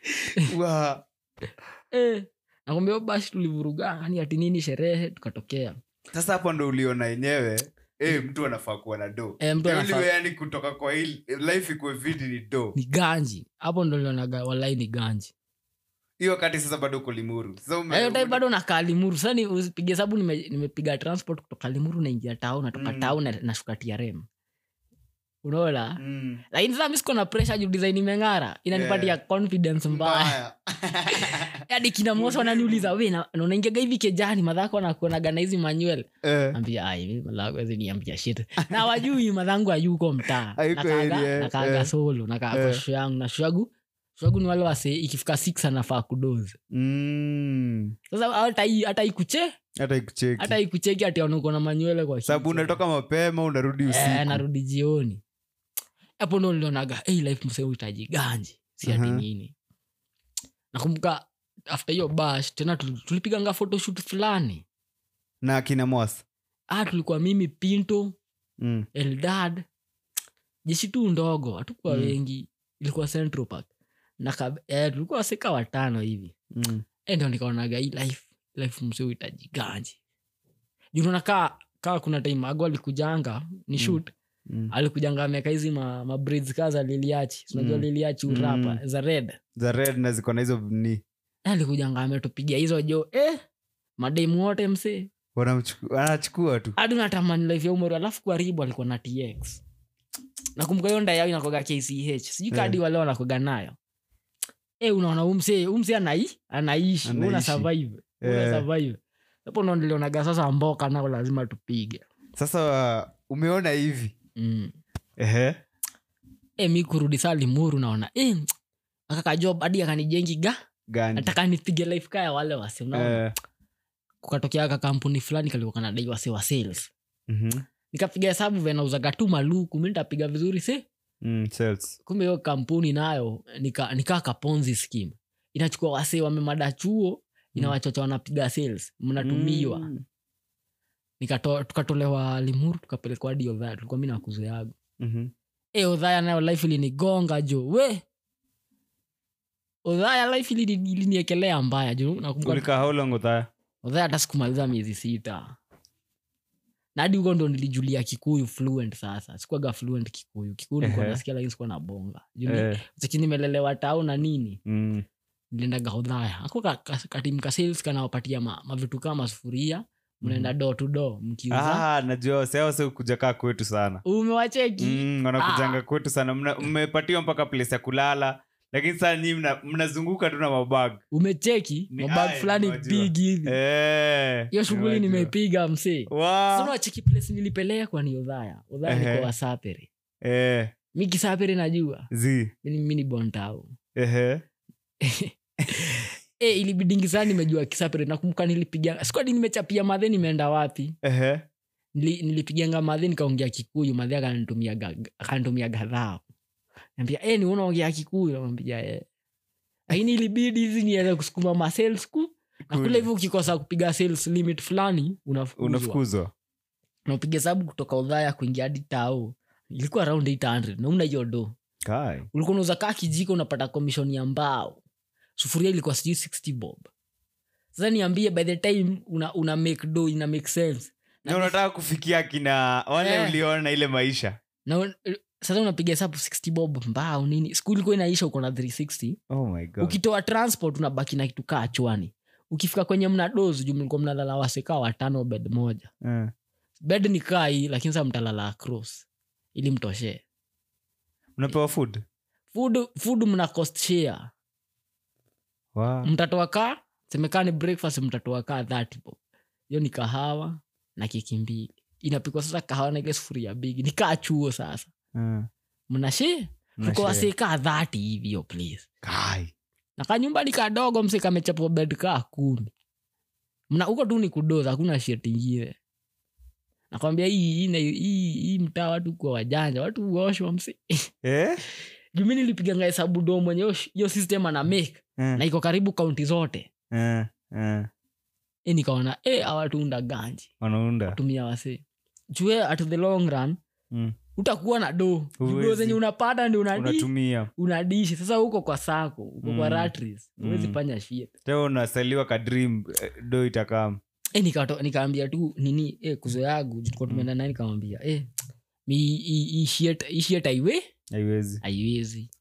Nakwambia bash tulivuruga, yani ati nini sherehe tukatokea. Sasa hapo ndo uliona yenyewe mtu anafaa kuwa na do. Yani kutoka kwa hii life iko vidi ni do. Ni ganji. Hapo ndo nilionaga walai ni ganji. Hiyo wakati sasa bado uko Limuru. Sasa bado nakaa Limuru. Sasa nipige sababu nimepiga transport kutoka Limuru naingia town natoka town na nashuka TRM. Unaona? Lakini sasa mimi siko na pressure juu design imeng'ara. Inanipatia confidence mbaya. Hadi kina Mosa wananiuliza wewe na unaingia hivi kejani madhako anakuonaga na hizi manual. Ambia mimi malago hizi niambia shit. Na wajui madhangu hayuko mtaa. Nakaaga solo, nakaa kwa yangu na Sababu ni wale wase ikifika 6 anafaa kudoze. Sasa hata ikucheki ati uko na manywele kwa kichwa. Sababu unatoka mapema unarudi usiku. Narudi jioni. Hapo ndo nilionaga life msee uhitaji ganji. Si ati nini. Nakumbuka after hiyo bash tena tulipiganga photoshoot fulani. Na kina Moss. Tulikuwa mimi Pinto, Eldad. Jeshi tu ndogo, hatukuwa wengi. Ilikuwa Central Park. Na tulikuwa seka 5 hivi. Ndio nikaonaga hii life msee uhitaji ganji. Juu nakaa kuna time Ago alikujanga ni shoot. Alikujanga ameka hizi ma braids kaza Liliachi. Unajua Liliachi urapa za red na ziko na hizo ni. Alikujanga ametupigia hizo jo mademu wote msee. Wanachukua tu. Hadi natamani life ya Umaru alafu kwa Ribo alikuwa na TX. Nakumbuka hiyo nda yao inakoga KCH. Sijui kadi wale wanakoga nayo. Unaona umse anaishi. Una survive. Hapo ndo nilionaga sasa mboka nao lazima tupige. Sasa umeona hivi. Mimi kurudi saa Limuru naona akaka job hadi akanijengi gani. Nataka nipige life kaya wale wase unaona. Kukatokea kampuni fulani kalikuwa kanadai wase wa sales. Nikapiga hesabu vena uzaga tu maluku mimi nitapiga vizuri sales. Kumbe hiyo kampuni nayo nika kaponzi scheme. Inachukua wase wamemada chuo inawachocha wanapiga sales mnatumiwa. Tukatolewa Limuru tukapelekwa hadi Odhaya tulikuwa mimi na kuzo yangu. Odhaya nayo life ilinigonga jo Odhaya life iliniekelea mbaya jo. Nakumbuka ulika how long Odhaya hata sikumaliza miezi 6. Na hadi huko ndo nilijulia Kikuyu fluent sasa. Sikuwaga fluent Kikuyu nilikuwa nasikia lakini sikuwa na bonga. Lakini nimelelewa town na nini. Nilienda Odhaya. Hakuwa katimka sales kana wapatia mavitu kama sufuria. Mnaenda door to door mkiuza. Najua sasa kuja kaa kwetu sana. Umewacheki? Wanakujanga kwetu sana. Mmepatiwa mpaka place ya kulala. Lakini sasa nyinyi mnazunguka tu na mabag. Umecheki? Mabag fulani big hivi. Hiyo shughuli nimepiga msee. Sasa unacheki place nilipelekwa ni Odhaya. Odhaya niko Wasapere. Mimi Kisapere najua. Mimi ni Bontao. Ilibidingi sana nimejua Kisapere. Nakumbuka nilipiga squad nimechapia madhe nimeenda wapi. Nilipiganga madhe nikaongea Kikuyu madhe akanitumia gadhao. Niambia ni unaongea Kikuyu namwambia lakini ilibidi hizi nianze kusukuma ma sales na kule hivyo ukikosa kupiga sales limit fulani unafukuzwa. Na upige sababu kutoka Odhaya kuingia hadi Tao ilikuwa around 800 na una hiyo do. Ulikuwa unauza kaa kijiko unapata commission ya mbao. Sufuria ilikuwa 60 bob. Sasa niambie by the time una make do ina make sense. Na unataka kufikia kina wale uliona ile maisha. Na sasa unapiga hesabu 60 bob mbao nini. School ilikuwa inaisha uko na 360. Oh my god. Ukitoa transport unabaki na kitu kaa chwani. Ukifika kwenye mna dozi juu mlikuwa mnalala waseka 5 bed moja. Bed ni kai lakini sasa mtalala across ili mtoshe. Unapewa food mna cost share. Mtatoa kaa semekani breakfast mtatoa kaa 30 bob. Hiyo ni kahawa na keki mbili. Inapikwa sasa kahawa na ile sufuria big. Ni kaa chuo sasa. Mnashe tuko waseka 30 hivi hiyo please. Na kanyumba ni kadogo mse kamechapwa bed kaa 10. Mna huko tu ni kudoza hakuna shit nyingine. Nakwambia hii mtaa watu kwa wajanja watu woshwa mse. Mimi nilipiga hesabu do mwenye hiyo system ana make na iko karibu county zote. Nikaona hawatunda ganji. Wanaunda. Tumia wase. Jue at the long run utakuwa na do. Video zenye unapata ndio unatumia. Unadishi. Sasa huko kwa sako, huko kwa rat race. Huwezi fanya shit. Tena unasaliwa ka dream do itakam. Nikaambia tu nini kuzo yangu tulikuwa tumeenda naye nikamwambia hii shit haiwezi.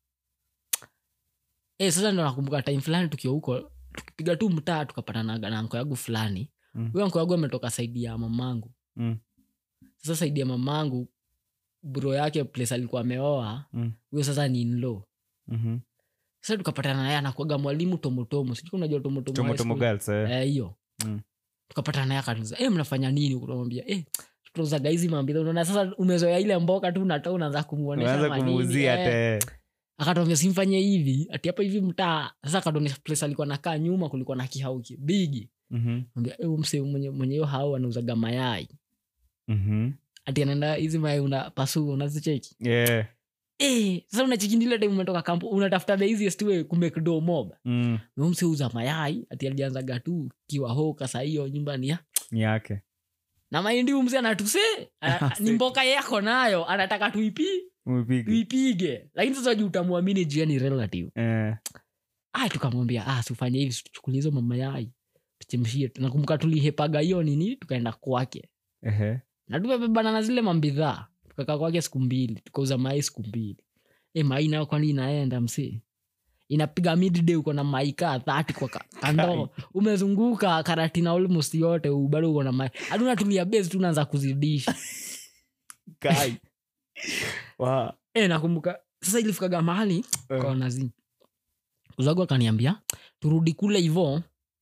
Sasa ndo nakumbuka time fulani tukiwa huko tukipiga tu mtaa tukapatana na anko yangu fulani. Huyo anko yangu ametoka side ya mamangu. Sasa side ya mamangu bro yake place alikuwa ameoa. Huyo sasa ni in-law. Sasa tukapatana naye anakuaga mwalimu tomotomo. Sijui unajua tomotomo girls hiyo. Tukapatana naye akaniuliza mnafanya nini? Ukamwambia tunauza hizi mambidha. Unaona sasa umezoea ile mboka tu unatoa unaanza kumuonesha manini. Unaanza kumuuzia akatuambia simfanye hivi ati hapa hivi mtaa. Sasa akatuonyesha place alikuwa nakaa nyuma kulikuwa na kihauki bigi. Anambia mse mwenye hiyo hao anauzaga mayai. Ati anaenda hizi mayai unapasu unazicheki. Sasa unachikindile time umetoka kampo unatafuta the easiest way ku make dough mob. Mse uza mayai ati alianza gatu kiwa hoka saa hiyo nyumbani ni yake. Na mahindi mse anatuse ni mboka yako nayo anataka tuipige. Lakini sasa juu utamwamini juu ni relative. Tukamwambia usifanye hivi tuchukue hizo mama yai. Tuchemshie. Nakumbuka tulihepaga hiyo nini tukaenda kwake. Na tumebebana na zile mambidhaa. Tukakaa kwake siku 2, tukauza mayai siku 2. Mayai nayo kwani inaenda mse. Inapiga midday uko na mayai 30 kwa kando. Umezunguka Karatina almost yote bado uko na mayai. Aduna tulia base tunaanza kuzidisha. Kai. Wow. Nakumbuka sasa ilifikaga mahali kwa nazi. Uzago akaniambia turudi kule hivyo.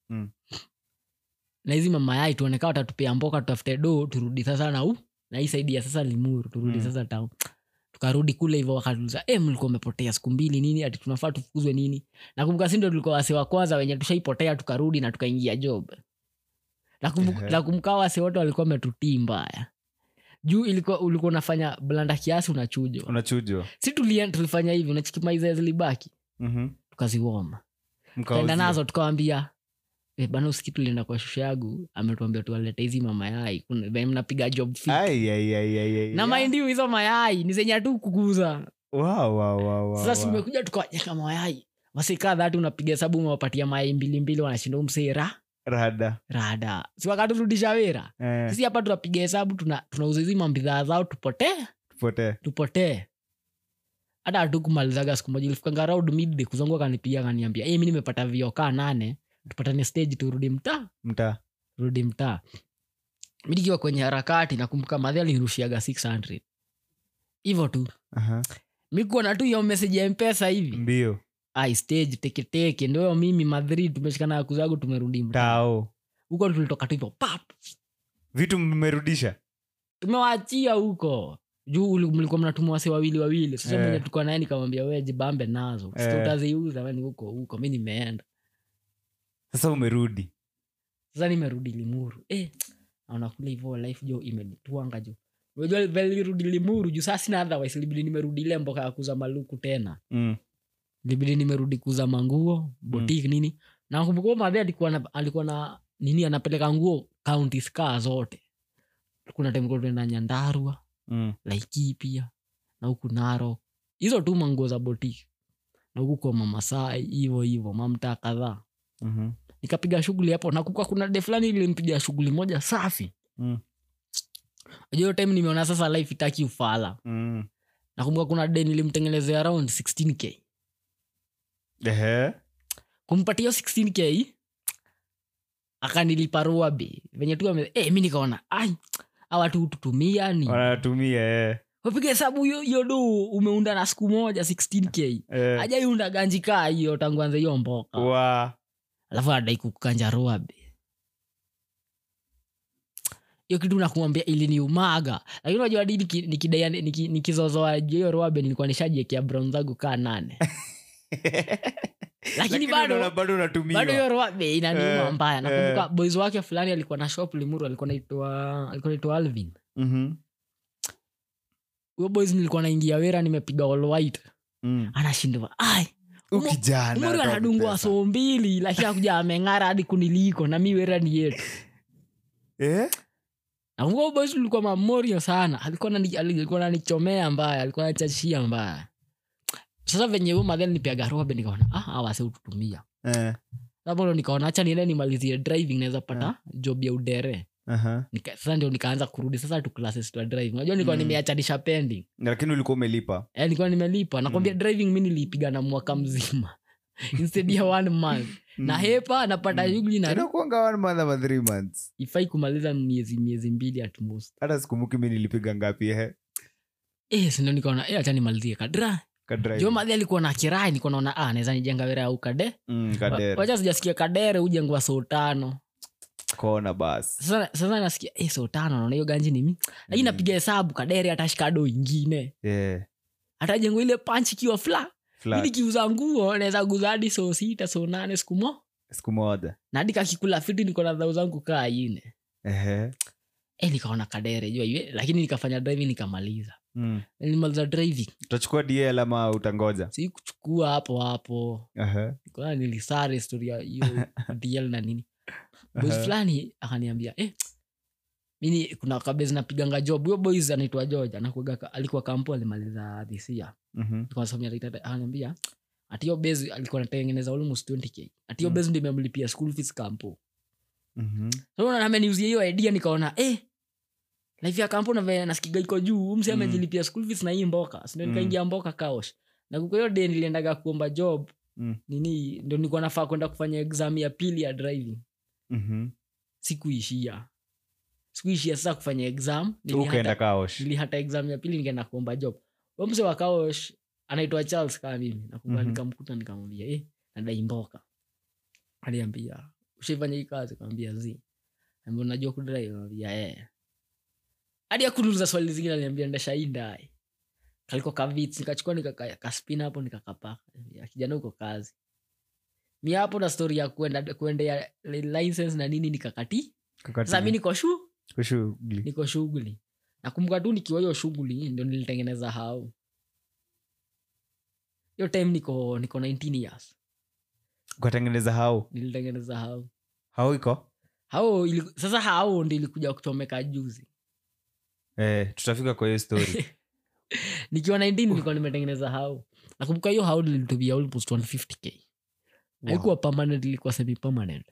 Na hizi mama yai tuonekana watatupea mboka tutafute do turudi sasa na hii side ya sasa Limuru turudi sasa town. Tukarudi kule hivyo wakatuliza mlikuwa mmepotea siku 2 nini ati tunafaa tufukuzwe nini. Nakumbuka si ndio tulikuwa wase wa kwanza wenye tushaipotea tukarudi na tukaingia job. Nakumbuka wase wote walikuwa wametutii mbaya. Juu ulikuwa unafanya blanda kiasi unachujwa. Si tulifanya hivi unachikimaiza zilibaki. Tukaziwoma. Kaenda nazo tukawaambia bana usikitu tulienda kwa shusha yangu ametuambia tuwalete hizi mama yai kuna mnapiga job fit. Na mahindi hizo mayai ni zenye tu kukuza. Wow. Sasa tumekuja tukaweka mayai. Wasika 30 unapiga hesabu umewapatia mayai 2 wanashinda msera. Rada. Si wakati turudisha wera. Sisi hapa tunapiga hesabu tunauza hizi mambidhaa zao tupotee. Hata hatukumalizaga siku moja ilifika around midday kuzongo kanipigia kaniambia mimi nimepata vioka 8 tupatane stage turudi mtaa. Mimi nikiwa kwenye harakati nakumbuka madhi alinirushiaga 600. Hivyo tu. Mimi kwa na tu hiyo message ya M-Pesa hivi. Ndio. Stage teke ndio mimi Madrid tumeshikana kuzagu tumerudi mtaa. Huko tulitoka tu hivyo pap. Vitu mmerudisha. Tumewaachia huko. Juu mlikuwa mnatumwa wase wawili. Sasa mwenye tulikuwa naye nikamwambia wewe jibambe nazo. Sasa utaziuza wewe huko mimi nimeenda. Sasa umerudi. Sasa nimerudi Limuru. Naona kule hivyo life jo imenituanga jo. Unajua vile rudi Limuru juu sasa sina otherwise libidi nimerudi ile mboka ya kuuza maluku tena. Libidi nimerudi kuuza manguo, boutique nini. Na nakumbuka madhe alikuwa na nini anapeleka nguo counties kaa zote. Kuna time kwa tuenda Nyandarua, Laikipia na huku Narok. Hizo tu manguo za boutique. Na huku kwa Mamasai hivyo mamta kadhaa. Nikapiga shughuli hapo na kuna day fulani nilimpiga shughuli moja safi. Hiyo time nimeona sasa life itaki ufala. Nakumbuka kuna day nilimtengenezea around 16k. Kumpatia 16k akanilipa ruabe. Venye tu mimi nikaona hawa tu tutumia ni. Wanatumia Wapiga hesabu hiyo do umeunda na siku moja 16k. Hajaiunda ganji kaa hiyo tangu anze hiyo mboka. Alafu adai kukanja ruabe. Hiyo kitu nakumwambia ili ni umaga. Lakini unajua nikidai nikizozoa hiyo ruabe nilikuwa nishajiwekea brown zangu kaa 8. Lakini bado unatumia. Bado hiyo ruabe inaniuma mbaya. Nakumbuka boys wake fulani alikuwa na shop Limuru alikuwa anaitwa Alvin. Huyo boys nilikuwa naingia wera nimepiga all white. Anashindwa. Ukijana. Muru anadungwa so 2 lakini hakuja ameng'ara hadi kuniliko na mimi wera ni yetu. Na huyo boys alikuwa mamorio sana. Alikuwa ananichomea mbaya, alikuwa anachashia mbaya. Sasa venye huyo madhani nipiaga robe nikaona hawa sasa ututumia. Sababu nikaona acha niende nimalizie driving naweza pata job ya udere. Sasa ndio nikaanza kurudi sasa tu classes to driving. Unajua nilikuwa nimeachanisha pending. Lakini ulikuwa umelipa. Nilikuwa nimelipa. Nakwambia driving mimi nilipiga na mwaka mzima. Instead ya 1 month. Na hepa napata shughuli na inakuanga 1 month ama 3 months. Ifai kumaliza miezi 2 at most. Hata sikumbuki mimi nilipiga ngapi sio nikaona acha nimalizie kadra. Jo madhi alikuwa na kirai niko naona naweza nijenga wera au Kadere. Wacha sijasikia Kadere ujengwa so 5. Kona basi. Sasa nasikia so 5 naona hiyo ganji ni mimi. Lakini napiga hesabu Kadere atashika do ingine. Atajengwa ile punch kiwa fla. Mimi kiuza nguo naweza guza hadi so 6 so 8 siku moja na hadi kakikula fiti niko na dhao zangu kaa 4 nikaona kadere jua iwe lakini nikafanya driving nikamaliza nilimaliza driving. Utachukua DL ama utangoja? Si kuchukua hapo nikaona nilisare historia hiyo DL na nini. Boys fulani akaniambia mimi kuna kabeza napiganga job. Huyo boys anaitwa George anakuaga alikuwa kampo alimaliza this year. Kwa sababu ananiambia ati hiyo base alikuwa anatengeneza almost 20k. Ati hiyo base ndio imemlipia school fees kampo. So na ameniuzia hiyo idea nikaona life ya kampo na nasikiga iko juu mse amejilipia school fees na hii mboka. Ndio nikaingia mboka kaosh. Na kwa hiyo day niliendaga kuomba job. Nini ndio nilikuwa nafaa kwenda kufanya exam ya pili ya driving. Sikuishia sasa kufanya exam. Ukaenda kaosh. Nilihata exam ya pili nikaenda kuomba job. Wewe mse wa kaosh anaitwa Charles kama mimi. Nakumbuka nikamkuta nikamwambia nadai mboka. Aliambia ushifanya hii kazi? Nikamwambia Ambapo unajua kudrive? Nikamwambia hadi akuniuliza swali zingine aliniambia ndasha inda. Kaliko kavits nikachukua nikaspin hapo nikakapaka. Kijana uko kazi. Mimi hapo na story ya kwenda ya license na nini nikakati. Sasa mimi niko shughuli. Nakumbuka tu nikiwa hiyo shughuli ndio nilitengeneza hao. Hiyo time niko 19 years. Ukatengeneza hao? Nilitengeneza hao. Hao iko? Sasa hao ndio ilikuja kutomeka juzi. Tutafika kwa hiyo story. Nikiwa 19 nilikuwa nimetengeneza hao. Nakumbuka hiyo hao nilitubia almost 150k. Haikuwa permanent, ilikuwa semi permanent.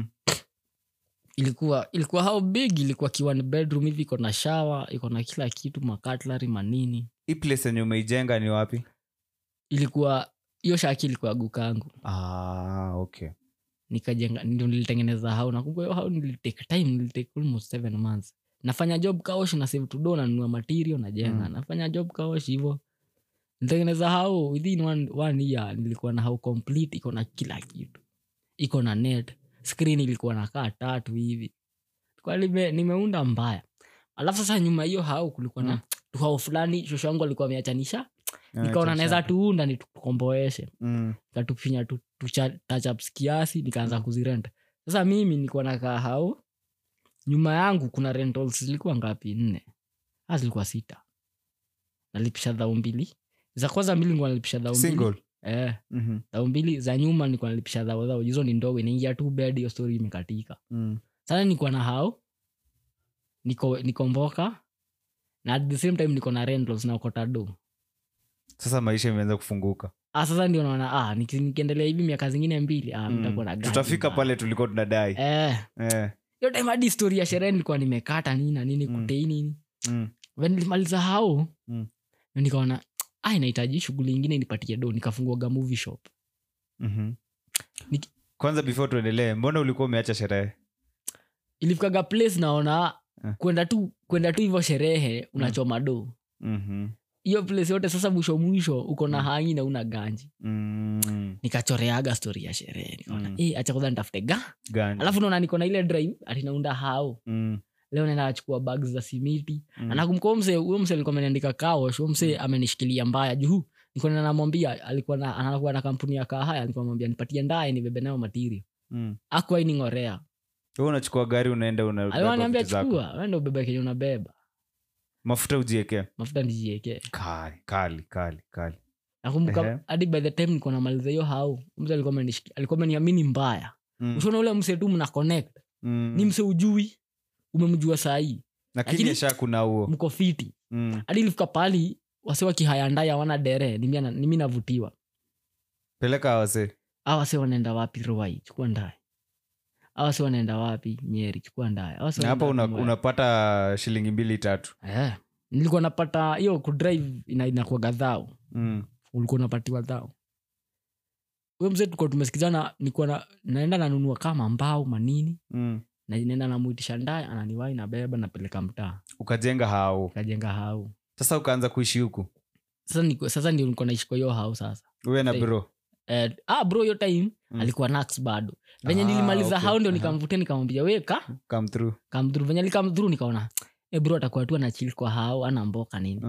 Ilikuwa how big, ilikuwa kiwan bedroom hivi, iko na shower, iko na kila kitu, makatlery manini. Hii place yenye umeijenga ni wapi? Ilikuwa hiyo shaki ilikuwa gukangu. Okay. Nikajenga ndio nilitengeneza hao. Nakumbuka hiyo hao nilitake time, nilitake almost 7 months. Nafanya job kaosh na save to do na nunua material na jenga. Nafanya job kaosh hivyo. Nilitengeneza hao within one year. Nilikuwa na hao complete, iko na kila kitu. Iko na net, screen ilikuwa na kaa 3 hivi. Kwa nimeunda mbaya. Alafu sasa nyuma hiyo hao kulikuwa na hao fulani shosho wangu alikuwa ameachanisha. Nikaona naweza tuunda ni tukomboeshe. Katufinya touch ups kiasi nikaanza kuzirent. Sasa mimi nilikuwa nakaa hao. Nyuma yangu kuna rentals zilikuwa ngapi? 4. Zilikuwa 6. Nalipisha dhao 2. Za kwanza 2 nilikuwa nalipisha dhao 2. Single? Dhao 2 za nyuma nilikuwa nalipisha dhao. Hizo ni ndogo, inaingia tu bed, hiyo story imekatika. Sasa nilikuwa na hao. Niko mboka. Na at the same time niko na rentals na ukota do. Sasa maisha imeanza kufunguka. Sasa ndio naona nikiendelea hivi miaka zingine 2 nitakuwa na gari. Tutafika pale tulikuwa tunadai. Hiyo time hadi story ya sherehe nilikuwa nimekata nini na nini kutei nini. When nilimaliza hao nikaona inahitaji shughuli nyingine nipatie do, nikafungua movie shop. Kwanza before tuendelee, mbona ulikuwa umeacha sherehe? Ilifikaga place naona kwenda tu hivyo sherehe unachoma do. Hiyo place yote sasa mwisho uko na hangi na una ganji. Nikachoreaga story ya sherehe. Nikaona acha kwanza nitafute ganji. Alafu naona niko na ile drive ati naunda hao. Leo nenda nachukua bags za simiti. Anakumbuka huyo mse alikuwa ameniandika kaosh. Huyo mse amenishikilia mbaya juu. Niko namwambia anakuwa na kampuni ya kahaya, alikuwa anamwambia nipatie ndaye nibebe nayo material. Hakuwa iningorea. Wewe unachukua gari unaenda unabeba. Alioniambia chukua, wewe ndio ubebe kenye unabeba. Mafuta ujieke. Mafuta nijieke. Kali. Nakumbuka hadi by the time niko namaliza hiyo hao, mzee alikuwa ameniamini mbaya. Usiona ule mzee tu mna connect. Ni mzee ujui, umemjua saa hii. Lakini sha kuna huo. Mko fiti. Hadi ilifika pali wase wa kihayandai hawana dere, ni mimi navutiwa. Peleka wase. Wase wanaenda wapi Ruai? Chukua ndai. Wase wanaenda wapi Nyeri? Chukua ndai. Na hapa unapata shilingi 2-3. Nilikuwa napata hiyo kudrive inakuwa gadhao. Ulikuwa unapatiwa dhao. Wewe mzee tulikuwa tumesikizana, nilikuwa naenda nanunua kama mbao manini. Na ninaenda namuitisha ndai, ananiwai na beba napeleka mtaa. Ukajenga hao. Sasa ukaanza kuishi huku. Sasa ndio nilikuwa naishi kwa hiyo hao sasa. Wewe na bro. Bro hiyo time alikuwa Nax bado. Venye nilimaliza hao ndio nikamvutia nikamwambia wewe come through. Venye come through nikaona bro atakuwa tu ana chill kwa hao ana mboka nini.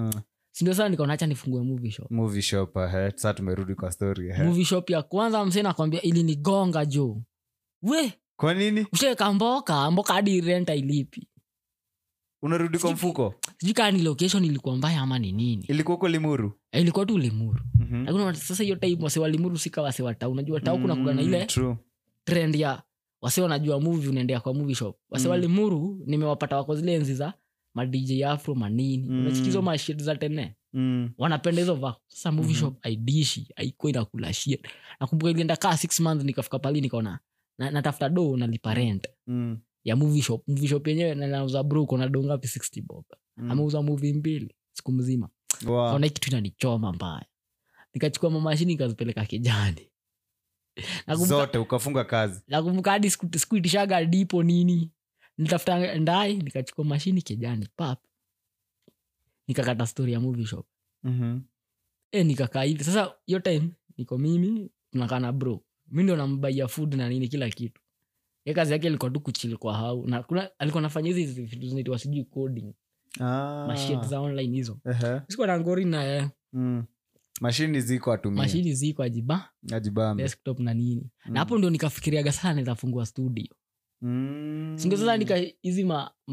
si ndio sasa nikaona acha nifungue movie shop sasa tumerudi kwa story movie shop ya kwanza msee nakwambia ili ni gonga jo we kwa nini usheka mboka hadi renta ilipi unarudi kwa mfuko sijui kama ni location ilikuwa mbaya ama ni nini ilikuwa kwa Limuru ilikuwa tu Limuru lakini sasa hiyo time wase wa Limuru sika wase wa town unajua town kuna kuna ile true trend ya wase wanajua movie unaendea kwa movie shop wase wa Limuru nimewapata wako zile enzi za ma DJ Afro manini unachikizo ma shit za tene wanapenda hizo vako sasa movie shop aidishi haiko inakula shit nakumbuka ilienda kaa 6 months nikafika pale nikaona natafuta do nalipa rent ya movie shop yenyewe nauza bro kuna do ngapi 60 bob ameuza movie 2 siku mzima kaona kitu inanichoma mbaya nikachukua mashini nikazipeleka Kijani zote ukafunga kazi nakumbuka hadi sikuitishaga dipo nini nitafuta ndai nikachukua mashini Kijani pap nikakata story ya movie shop nikakaa hivi sasa hiyo time niko mimi tunakaa na bro mimi ndio nambaia food na nini kila kitu yeye kazi yake ilikuwa tu kuchill kwa hao na kuna alikuwa anafanya hizi vitu zinaitwa sijui coding mashine za online hizo siko na ngori na mashini ziko atumia mashini ziko ajibambe desktop na nini na hapo ndio nikafikiriaga sana nitafungua studio singo sasa nika hizi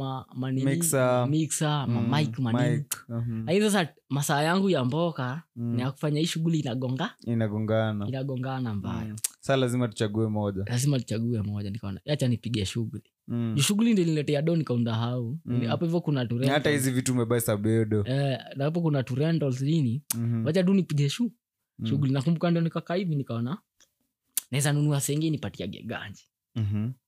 mixer ma mic manini na hizo sasa masaa yangu ya mboka ni ya kufanya hii shughuli inagongana mbaya sasa lazima tuchague moja nikaona acha nipige shughuli shughuli ndio niletea do nikaunda hau hapo hivyo kuna tu rentals hata hizi vitu umebaya sabedo na hapo kuna tu rentals nini acha tu nipige shughuli nakumbuka ndio nikakaa hivi nikaona naweza nunua senge nipatia ganji